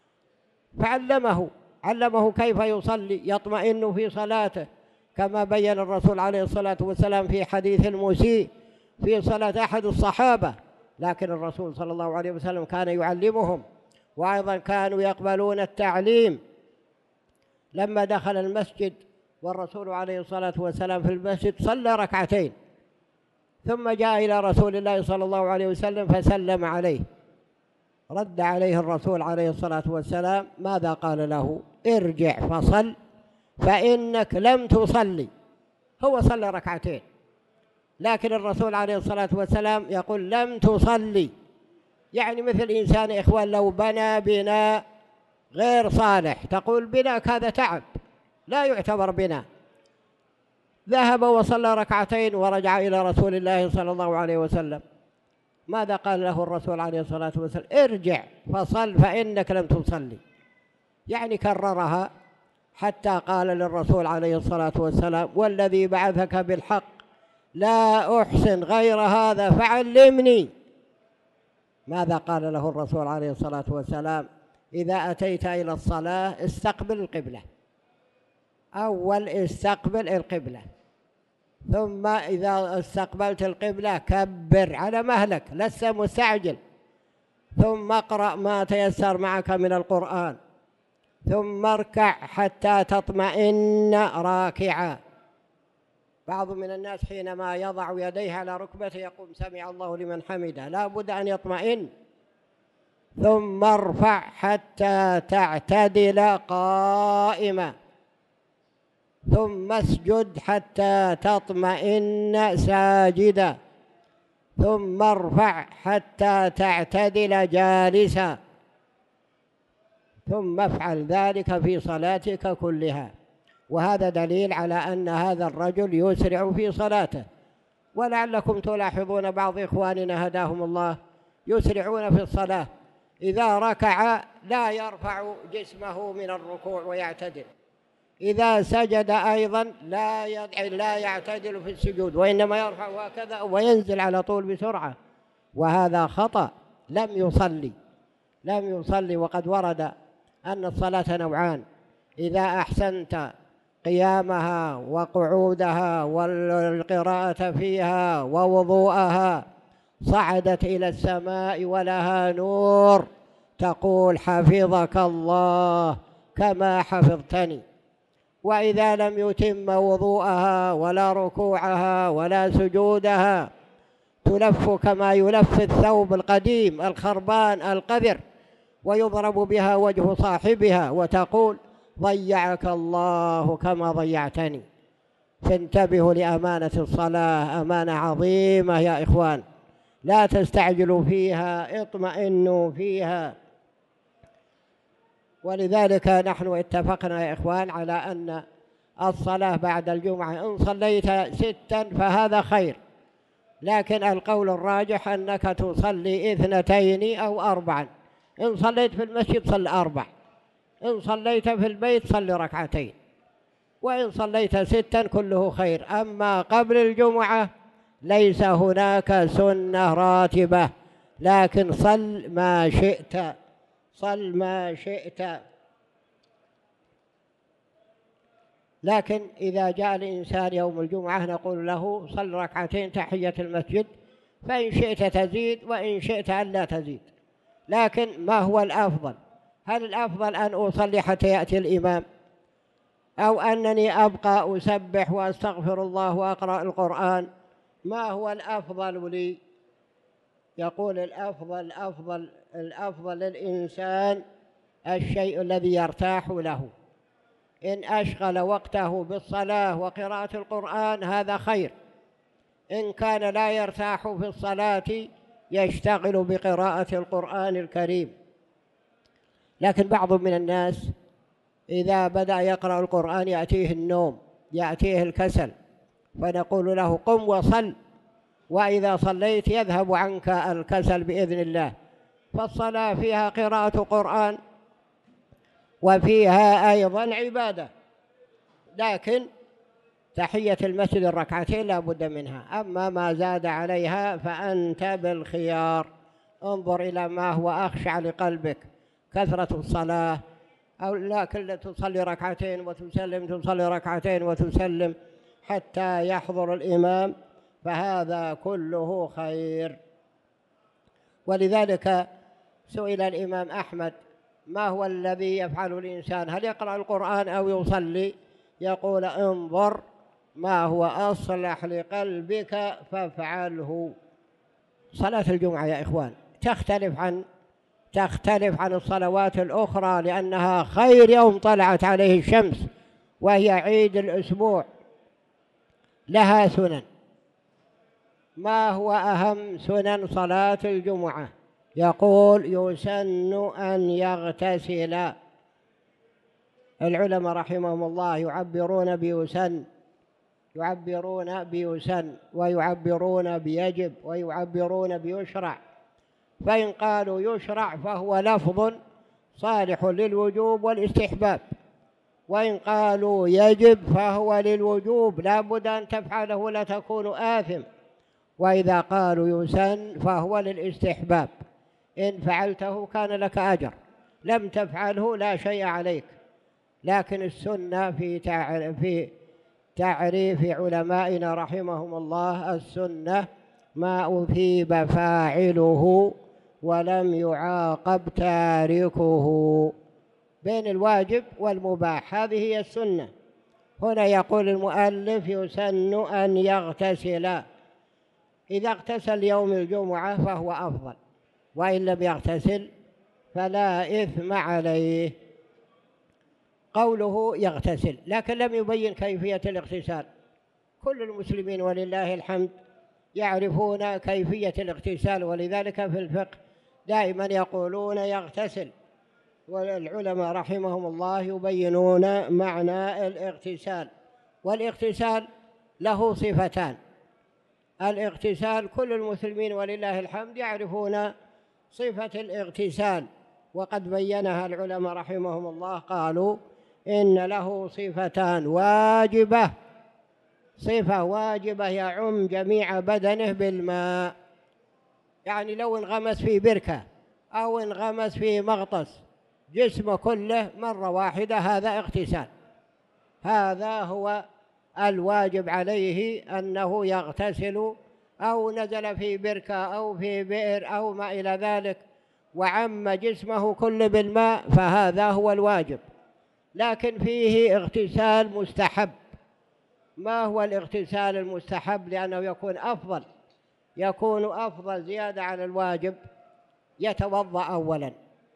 فعلمه علمه كيف يصلي، يطمئن في صلاته، كما بين الرسول عليه الصلاة والسلام في حديث المسيء في صلاة أحد الصحابة. لكن الرسول صلى الله عليه وسلم كان يعلمهم، وأيضا كانوا يقبلون التعليم. لما دخل المسجد والرسول عليه الصلاة والسلام في المسجد صلى ركعتين، ثم جاء إلى رسول الله صلى الله عليه وسلم فسلم عليه. رد عليه الرسول عليه الصلاة والسلام، ماذا قال له؟ ارجع فصل فإنك لم تصلي. هو صلى ركعتين، لكن الرسول عليه الصلاة والسلام يقول لم تصلي، يعني مثل إنسان إخوان لو بنى بناء غير صالح، تقول بناء هذا تعب، لا يعتبر بناء. ذهب وصلى ركعتين ورجع إلى رسول الله صلى الله عليه وسلم، ماذا قال له الرسول عليه الصلاة والسلام؟ ارجع فصل فإنك لم تصلي، يعني كررها حتى قال للرسول عليه الصلاة والسلام: والذي بعثك بالحق لا أحسن غير هذا فعلمني. ماذا قال له الرسول عليه الصلاة والسلام؟ إذا أتيت إلى الصلاة استقبل القبلة، أول استقبل القبلة، ثم إذا استقبلت القبلة كبر على مهلك، لست مستعجل، ثم اقرأ ما تيسر معك من القرآن، ثم اركع حتى تطمئن راكعا. بعض من الناس حينما يضع يديه على ركبته يقول سمع الله لمن حمده، لا بد أن يطمئن. ثم ارفع حتى تعتدل قائما، ثم اسجد حتى تطمئن ساجدا، ثم ارفع حتى تعتدل جالسا، ثم افعل ذلك في صلاتك كلها. وهذا دليل على أن هذا الرجل يسرع في صلاته. ولعلكم تلاحظون بعض إخواننا هداهم الله يسرعون في الصلاة، إذا ركع لا يرفع جسمه من الركوع ويعتدل، إذا سجد أيضا لا لا يعتدل في السجود، وإنما يرفع هكذا وينزل على طول بسرعة، وهذا خطأ، لم يصلي لم يصلي. وقد ورد أن الصلاة نوعان: إذا أحسنت قيامها وقعودها والقراءة فيها ووضوءها صعدت إلى السماء ولها نور تقول حفظك الله كما حفظتني. وإذا لم يتم وضوءها ولا ركوعها ولا سجودها تلف كما يلف الثوب القديم الخربان القذر، ويضرب بها وجه صاحبها وتقول ضيعك الله كما ضيعتني. فانتبهوا لأمانة الصلاة، أمانة عظيمة يا إخوان، لا تستعجلوا فيها، اطمئنوا فيها. ولذلك نحن اتفقنا يا إخوان على أن الصلاة بعد الجمعة إن صليت ستا فهذا خير، لكن القول الراجح أنك تصلي اثنتين أو أربعا. إن صليت في المسجد صل أربع، إن صليت في البيت صل ركعتين، وإن صليت ستا كله خير. أما قبل الجمعة ليس هناك سنة راتبة، لكن صل ما شئت، صل ما شئت. لكن إذا جاء الإنسان يوم الجمعة نقول له صل ركعتين تحية المسجد، فإن شئت تزيد وإن شئت أن لا تزيد. لكن ما هو الأفضل؟ هل الأفضل أن أصلي حتى يأتي الإمام؟ أو أنني أبقى أسبح وأستغفر الله وأقرأ القرآن، ما هو الأفضل لي؟ يقول الأفضل الأفضل الأفضل للإنسان الشيء الذي يرتاح له. إن أشغل وقته بالصلاة وقراءة القرآن هذا خير، إن كان لا يرتاح في الصلاة يشتغل بقراءة القرآن الكريم. لكن بعض من الناس إذا بدأ يقرأ القرآن يأتيه النوم، يأتيه الكسل، فنقول له قم وصل، وإذا صليت يذهب عنك الكسل بإذن الله. فالصلاة فيها قراءة قرآن وفيها أيضا عبادة، لكن تحية المسجد الركعتين لا بد منها، أما ما زاد عليها فأنت بالخيار. انظر إلى ما هو أخشع لقلبك، كثرة الصلاة أو لا كل تصلي ركعتين وتسلم، تصلي ركعتين وتسلم حتى يحضر الإمام، فهذا كله خير. ولذلك سئل الإمام أحمد ما هو الذي يفعله الإنسان، هل يقرأ القرآن أو يصلي؟ يقول انظر ما هو أصلح لقلبك فافعله. صلاة الجمعة يا إخوان تختلف عن تختلف عن الصلوات الأخرى، لأنها خير يوم طلعت عليه الشمس، وهي عيد الأسبوع، لها سنن. ما هو أهم سنن صلاة الجمعة؟ يقول يسن أن يغتسل. العلماء رحمهم الله يعبرون بيسن يعبرون بيسن ويعبرون بيجب ويعبرون بيشرع. فإن قالوا يشرع فهو لفظ صالح للوجوب والاستحباب، وإن قالوا يجب فهو للوجوب لا بد أن تفعله لا تكون آثم، وإذا قالوا يسن فهو للاستحباب، إن فعلته كان لك أجر، لم تفعله لا شيء عليك. لكن السنة في في تعريف علمائنا رحمهم الله، السنة ما أثيب فاعله ولم يعاقب تاركه، بين الواجب والمباح، هذه هي السنة. هنا يقول المؤلف يسن أن يغتسل. إذا اغتسل يوم الجمعة فهو أفضل، وإن لم يغتسل فلا إثم عليه. قوله يغتسل، لكن لم يبين كيفية الاغتسال. كل المسلمين ولله الحمد يعرفون كيفية الاغتسال، ولذلك في الفقه دائما يقولون يغتسل، والعلماء رحمهم الله يبينون معنى الاغتسال. والاغتسال له صفتان. الاغتسال كل المسلمين ولله الحمد يعرفون صفة الاغتسال، وقد بينها العلماء رحمهم الله، قالوا إن له صفتان: واجبة، صفة واجبة يعم جميع بدنه بالماء، يعني لو انغمس في بركة أو انغمس في مغطس جسمه كله مرة واحدة هذا اغتسال. هذا هو الواجب عليه، أنه يغتسل، أو نزل في بركة أو في بئر أو ما إلى ذلك وعم جسمه كله بالماء، فهذا هو الواجب. لكن فيه اغتسال مستحب. ما هو الاغتسال المستحب؟ لأنه يكون أفضل يكون أفضل زيادة على الواجب. يتوضأ أولا،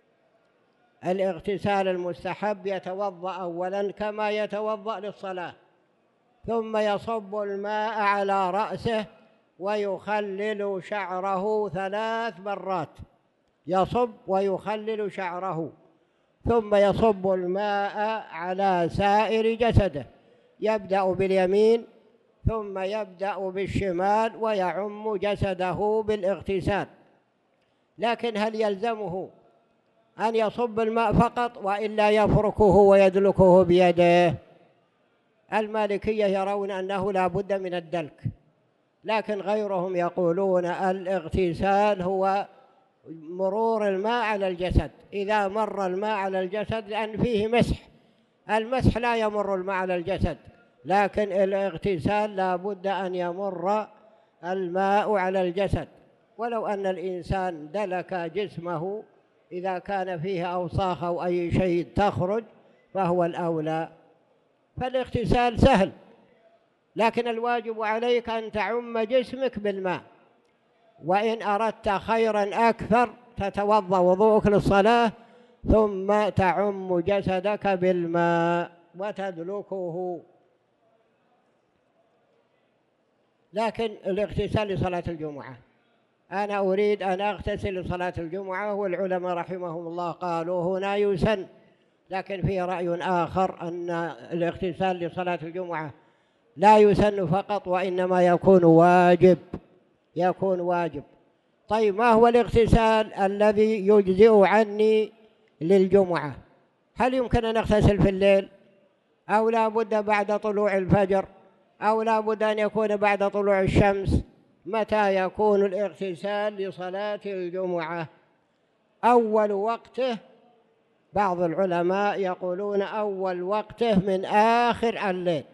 الاغتسال المستحب يتوضأ أولا كما يتوضأ للصلاة، ثم يصب الماء على رأسه ويخلل شعره ثلاث مرات، يصب ويخلل شعره، ثم يصب الماء على سائر جسده، يبدأ باليمين ثم يبدأ بالشمال ويعم جسده بالاغتسال. لكن هل يلزمه أن يصب الماء فقط وإلا يفركه ويدلكه بيده؟ المالكية يرون أنه لا بد من الدلك، لكن غيرهم يقولون الاغتسال هو مرور الماء على الجسد. إذا مر الماء على الجسد، لأن فيه مسح، المسح لا يمر الماء على الجسد، لكن الاغتسال لا بد أن يمر الماء على الجسد. ولو أن الإنسان دلك جسمه إذا كان فيه أوساخ أو أي شيء تخرج فهو الأولى. فالاغتسال سهل، لكن الواجب عليك أن تعم جسمك بالماء، وإن أردت خيرا أكثر تتوضأ وضوءك للصلاة ثم تعم جسدك بالماء وتدلكه. لكن الاغتسال لصلاة الجمعة، أنا أريد أن أغتسل لصلاة الجمعة، والعلماء رحمهم الله قالوا هنا يسن، لكن في رأي آخر أن الاغتسال لصلاة الجمعة لا يسن فقط وإنما يكون واجب، يكون واجب. طيب ما هو الاغتسال الذي يجزئ عني للجمعة؟ هل يمكن أن أغتسل في الليل، أو لا بد بعد طلوع الفجر، أو لا بد أن يكون بعد طلوع الشمس؟ متى يكون الاغتسال لصلاة الجمعة؟ أول وقته، بعض العلماء يقولون أول وقته من آخر الليل،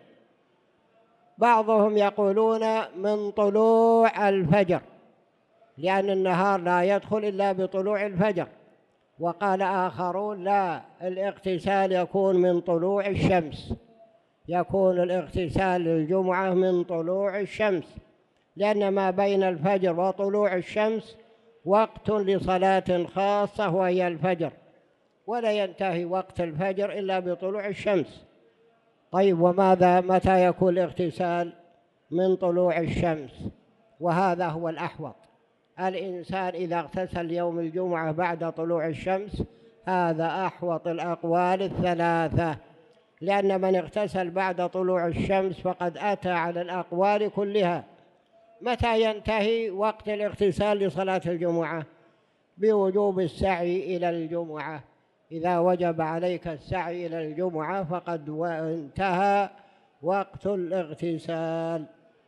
بعضهم يقولون من طلوع الفجر، لأن النهار لا يدخل إلا بطلوع الفجر. وقال آخرون لا، الاغتسال يكون من طلوع الشمس، يكون الاغتسال للجمعة من طلوع الشمس، لأن ما بين الفجر وطلوع الشمس وقت لصلاة خاصة وهي الفجر، ولا ينتهي وقت الفجر إلا بطلوع الشمس. طيب وماذا متى يكون الاغتسال؟ من طلوع الشمس، وهذا هو الأحوط. الإنسان إذا اغتسل يوم الجمعة بعد طلوع الشمس هذا أحوط الأقوال الثلاثة، لأن من اغتسل بعد طلوع الشمس فقد أتى على الأقوال كلها. متى ينتهي وقت الاغتسال لصلاة الجمعة؟ بوجوب السعي إلى الجمعة، إذا وجب عليك السعي إلى الجمعة فقد انتهى وقت الاغتسال.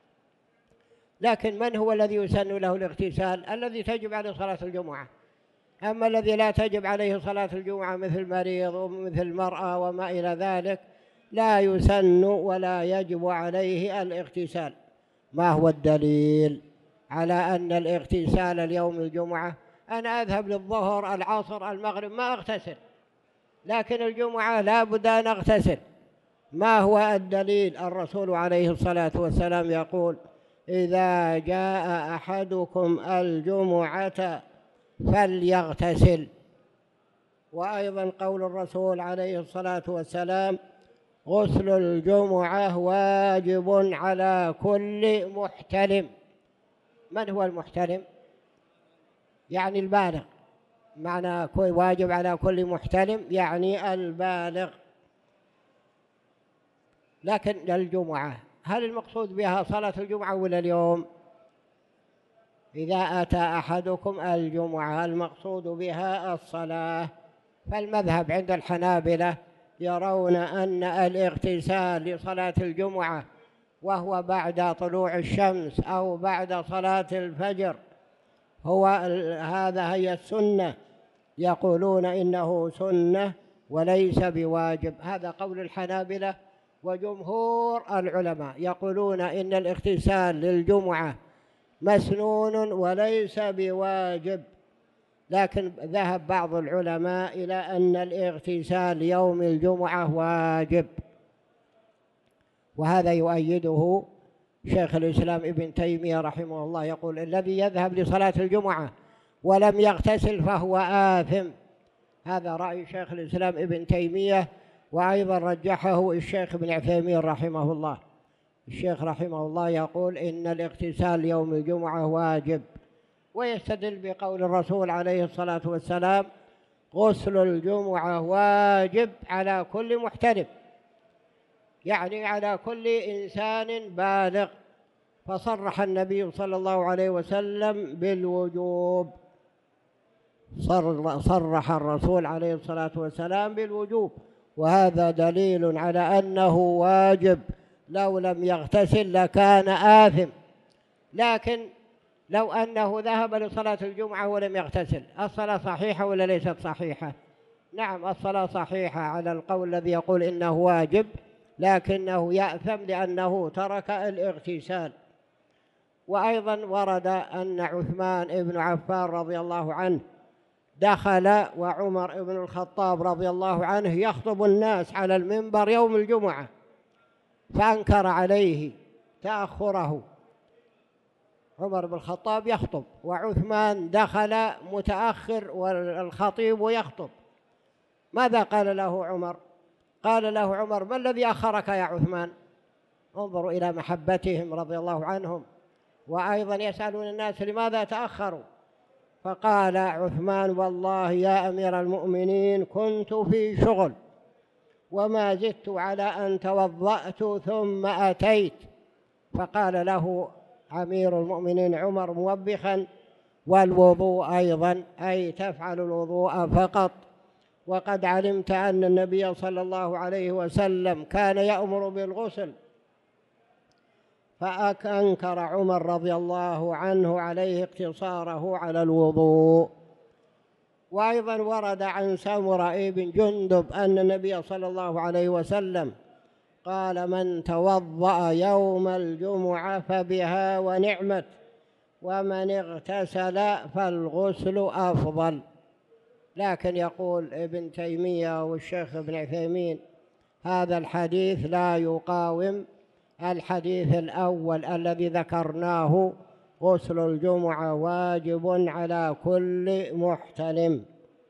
لكن من هو الذي يسن له الاغتسال؟ الذي تجب عليه صلاة الجمعة. أما الذي لا تجب عليه صلاة الجمعة مثل المريض ومثل المرأة وما إلى ذلك لا يسن ولا يجب عليه الاغتسال. ما هو الدليل على أن الاغتسال اليوم الجمعة؟ أنا أذهب للظهر العصر المغرب ما أغتسل، لكن الجمعة لا بد أن أغتسل. ما هو الدليل؟ الرسول عليه الصلاة والسلام يقول إذا جاء أحدكم الجمعة فليغتسل. وأيضا قول الرسول عليه الصلاة والسلام غسل الجمعة واجب على كل محتلم. من هو المحتلم؟ يعني البالغ، معنى واجب على كل محتلم يعني البالغ. لكن للجمعة هل المقصود بها صلاة الجمعة ولا اليوم؟ إذا أتى أحدكم الجمعة المقصود بها الصلاة. فالمذهب عند الحنابلة يرون أن الاغتسال لصلاة الجمعة وهو بعد طلوع الشمس أو بعد صلاة الفجر هو هذا هي السنة، يقولون إنه سنة وليس بواجب. هذا قول الحنابلة. وجمهور العلماء يقولون إن الاغتسال للجمعة مسنون وليس بواجب، لكن ذهب بعض العلماء إلى أن الاغتسال يوم الجمعة واجب، وهذا يؤيده شيخ الإسلام ابن تيمية رحمه الله، يقول الذي يذهب لصلاة الجمعة ولم يغتسل فهو آثم. هذا رأي شيخ الإسلام ابن تيمية، وأيضا رجحه الشيخ ابن عثيمين رحمه الله. الشيخ رحمه الله يقول إن الاغتسال يوم الجمعة واجب، ويستدل بقول الرسول عليه الصلاة والسلام غسل الجمعة واجب على كل محترم، يعني على كل إنسان بالغ. فصرح النبي صلى الله عليه وسلم بالوجوب، صرح الرسول عليه الصلاة والسلام بالوجوب، وهذا دليل على أنه واجب، لو لم يغتسل لكان آثم. لكن لو أنه ذهب لصلاة الجمعة ولم يغتسل الصلاة صحيحة ولا ليست صحيحة؟ نعم الصلاة صحيحة على القول الذي يقول إنه واجب، لكنه يأثم لأنه ترك الاغتسال. وأيضا ورد أن عثمان بن عفان رضي الله عنه دخل وعمر بن الخطاب رضي الله عنه يخطب الناس على المنبر يوم الجمعة، فأنكر عليه تأخره. عمر بن الخطاب يخطب وعثمان دخل متأخر والخطيب يخطب، ماذا قال له عمر؟ قال له عمر: ما الذي أخرك يا عثمان؟ انظروا إلى محبتهم رضي الله عنهم، وأيضا يسألون الناس لماذا تأخروا. فقال عثمان: والله يا أمير المؤمنين كنت في شغل وما زدت على أن توضأت ثم أتيت. فقال له أمير المؤمنين عمر موبخا: والوضوء أيضا، أي تفعل الوضوء فقط، وقد علمت أن النبي صلى الله عليه وسلم كان يأمر بالغسل. فأنكر عمر رضي الله عنه عليه اقتصاره على الوضوء. وأيضا ورد عن سمرة بن جندب أن النبي صلى الله عليه وسلم قال: من توضأ يوم الجمعة فبها ونعمت، ومن اغتسل فالغسل أفضل. لكن يقول ابن تيمية والشيخ ابن عثيمين: هذا الحديث لا يقاوم الحديث الأول الذي ذكرناه: غسل الجمعة واجب على كل محتلم.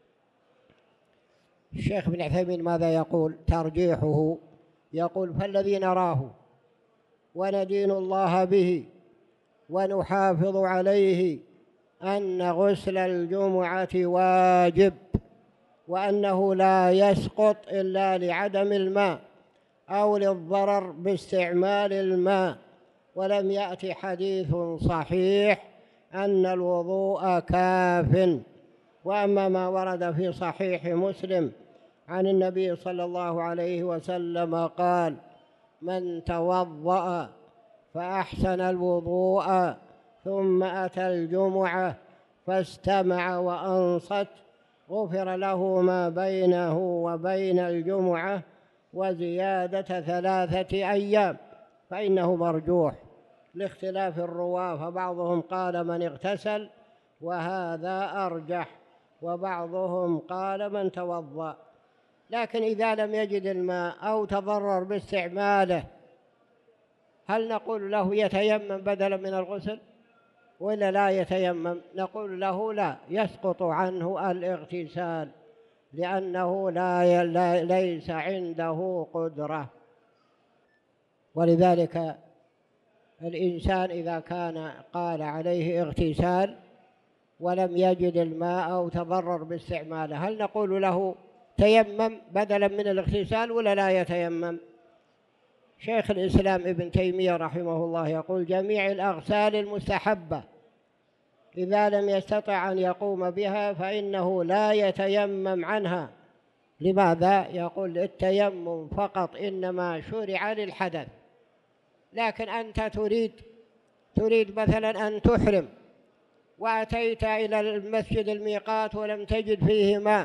الشيخ ابن عثيمين ماذا يقول؟ ترجيحه يقول: فالذي نراه وندين الله به ونحافظ عليه أن غسل الجمعة واجب، وأنه لا يسقط إلا لعدم الماء أو للضرر باستعمال الماء، ولم يأتي حديث صحيح أن الوضوء كاف. وأما ما ورد في صحيح مسلم عن النبي صلى الله عليه وسلم قال: من توضأ فأحسن الوضوء ثم أتى الجمعة فاستمع وأنصت غفر له ما بينه وبين الجمعة وزيادة ثلاثة أيام. فإنه مرجوح لاختلاف الرواة، فبعضهم قال من اغتسل وهذا أرجح، وبعضهم قال من توضأ. لكن إذا لم يجد الماء أو تضرر باستعماله، هل نقول له يتيمم بدلا من الغسل ولا لا يتيمم؟ نقول له لا، يسقط عنه الاغتسال لأنه لا ليس عنده قدرة. ولذلك الإنسان إذا كان قال عليه اغتسال ولم يجد الماء أو تضرر باستعماله، هل نقول له تيمم بدلا من الاغتسال ولا لا يتيمم؟ شيخ الإسلام ابن تيمية رحمه الله يقول: جميع الأغسال المستحبة إذا لم يستطع أن يقوم بها فإنه لا يتيمم عنها. لماذا؟ يقول: التيمم فقط إنما شرع للحدث. لكن أنت تريد تريد مثلا أن تحرم وأتيت إلى المسجد الميقات ولم تجد فيه ماء،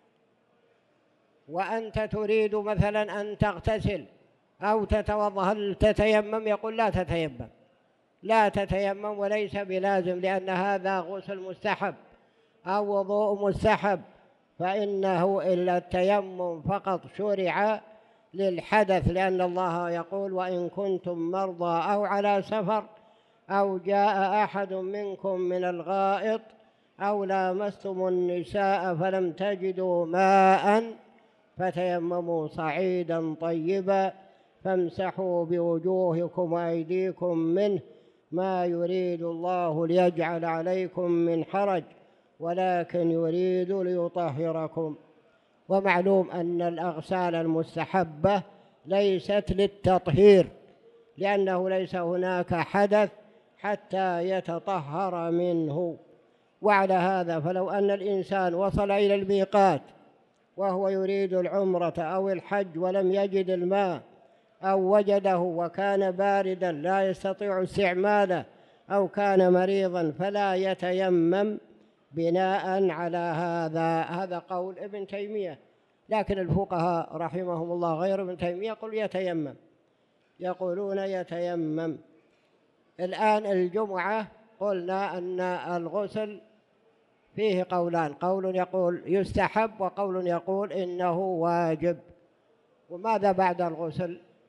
وأنت تريد مثلا أن تغتسل أو تتوضأ، هل تتيمم؟ يقول: لا تتيمم، لا تتيمم، وليس بلازم، لأن هذا غسل مستحب أو وضوء مستحب، فإنه إلا التيمم فقط شرع للحدث، لأن الله يقول: وإن كنتم مرضى أو على سفر أو جاء أحد منكم من الغائط أو لامستم النساء فلم تجدوا ماء فتيمموا صعيدا طيبا فامسحوا بوجوهكم وأيديكم منه ما يريد الله ليجعل عليكم من حرج ولكن يريد ليطهركم. ومعلوم أن الأغسال المستحبة ليست للتطهير، لأنه ليس هناك حدث حتى يتطهر منه. وعلى هذا فلو أن الإنسان وصل إلى الميقات وهو يريد العمرة أو الحج ولم يجد الماء أو وجده وكان باردا لا يستطيع استعماله أو كان مريضا فلا يتيمم بناء على هذا. هذا قول ابن تيمية. لكن الفقهاء رحمهم الله غير ابن تيمية يقول يتيمم، يقولون يتيمم. الآن الجمعة قلنا أن الغسل فيه قولان، قول يقول يستحب وقول يقول إنه واجب. وماذا بعد الغسل؟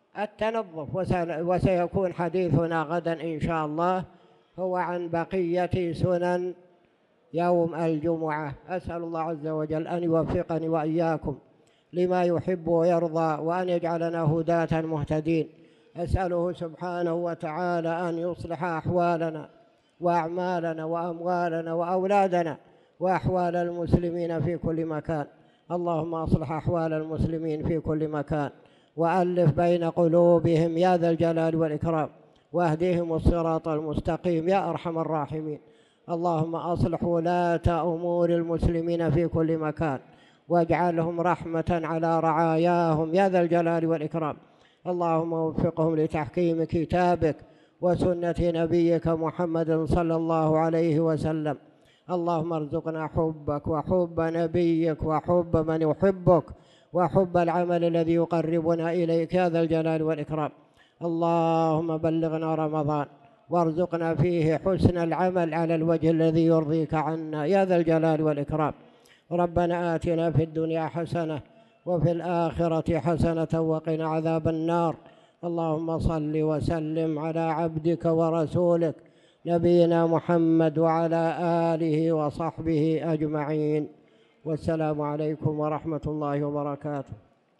التنظف. وسيكون حديثنا غدا إن شاء الله هو عن بقية سنن يوم الجمعة. أسأل الله عز وجل أن يوفقني وإياكم لما يحب ويرضى، وأن يجعلنا هداة مهتدين. أسأله سبحانه وتعالى أن يصلح أحوالنا وأعمالنا وأموالنا وأولادنا وأحوال المسلمين في كل مكان. اللهم أصلح أحوال المسلمين في كل مكان، وألف بين قلوبهم يا ذا الجلال والإكرام، واهدهم الصراط المستقيم يا أرحم الراحمين. اللهم أصلح ولاة أمور المسلمين في كل مكان، واجعلهم رحمة على رعاياهم يا ذا الجلال والإكرام. اللهم وفقهم لتحكيم كتابك وسنة نبيك محمد صلى الله عليه وسلم. اللهم ارزقنا حبك وحب نبيك وحب من يحبك وحب العمل الذي يقربنا إليك يا ذا الجلال والإكرام. اللهم بلغنا رمضان وارزقنا فيه حسن العمل على الوجه الذي يرضيك عنا يا ذا الجلال والإكرام. ربنا آتنا في الدنيا حسنة وفي الآخرة حسنة وقنا عذاب النار. اللهم صل وسلم على عبدك ورسولك نبينا محمد وعلى آله وصحبه أجمعين، والسلام عليكم ورحمة الله وبركاته.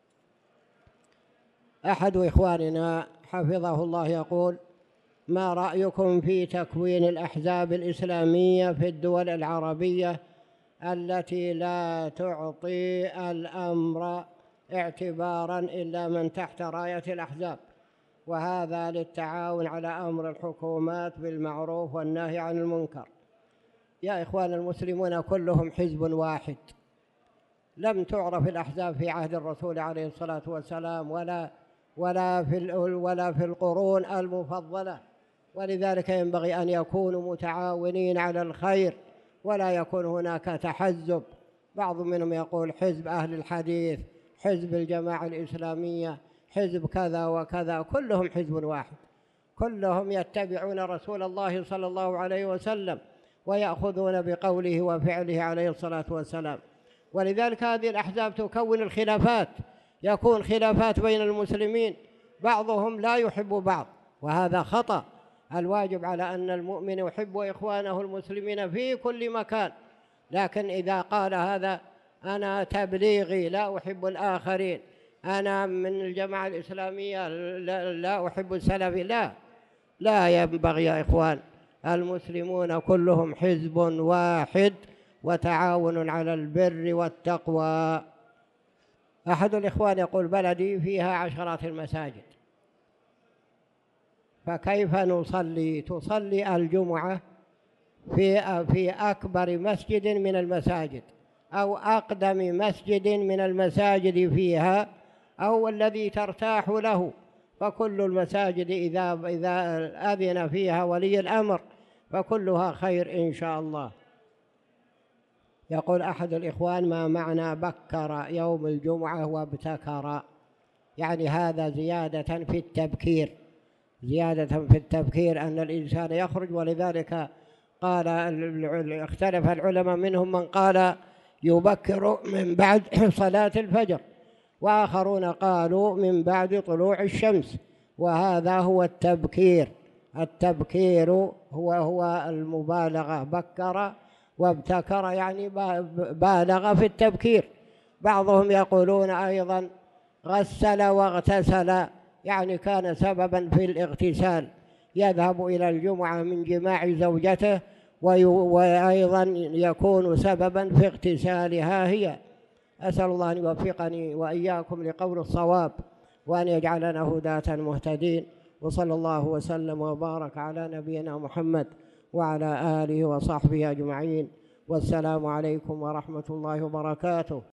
أحد إخواننا حفظه الله يقول: ما رأيكم في تكوين الأحزاب الإسلامية في الدول العربية التي لا تعطي الأمر اعتبارا إلا من تحت راية الأحزاب، وهذا للتعاون على أمر الحكومات بالمعروف والنهي عن المنكر؟ يا إخوان المسلمون، كلهم حزب واحد، لم تعرف الأحزاب في عهد الرسول عليه الصلاة والسلام ولا ولا في ولا في القرون المفضلة، ولذلك ينبغي أن يكونوا متعاونين على الخير ولا يكون هناك تحزب. بعض منهم يقول حزب أهل الحديث، حزب الجماعة الإسلامية، حزب كذا وكذا، كلهم حزب واحد، كلهم يتبعون رسول الله صلى الله عليه وسلم ويأخذون بقوله وفعله عليه الصلاة والسلام. ولذلك هذه الأحزاب تكون الخلافات، يكون خلافات بين المسلمين، بعضهم لا يحب بعض، وهذا خطأ. الواجب على أن المؤمن يحب إخوانه المسلمين في كل مكان، لكن إذا قال هذا أنا تبليغي لا أحب الآخرين، أنا من الجماعة الإسلامية لا أحب السلفي، لا لا ينبغي يا إخوان. المسلمون كلهم حزب واحد وتعاون على البر والتقوى. أحد الإخوان يقول: بلدي فيها عشرات المساجد، فكيف نصلي؟ تصلي الجمعة في في أكبر مسجد من المساجد أو أقدم مسجد من المساجد فيها أو الذي ترتاح له، فكل المساجد إذا إذا أذن فيها ولي الأمر فكلها خير إن شاء الله. يقول أحد الإخوان: ما معنى بكر يوم الجمعة وابتكر؟ يعني هذا زيادة في التبكير، زيادة في التبكير أن الإنسان يخرج. ولذلك قال اختلف العلماء، منهم من قال يبكر من بعد صلاة الفجر، وآخرون قالوا من بعد طلوع الشمس، وهذا هو التبكير. التبكير هو هو المبالغة، بكر وابتكر يعني بالغ في التبكير. بعضهم يقولون أيضا غسل واغتسل، يعني كان سببا في الاغتسال، يذهب إلى الجمعة من جماع زوجته وأيضا يكون سببا في اغتسالها هي. أسأل الله أن يوفقني وإياكم لقول الصواب، وأن يجعلنا هداة مهتدين. وصلى الله وسلم وبارك على نبينا محمد وعلى آله وصحبه أجمعين، والسلام عليكم ورحمة الله وبركاته.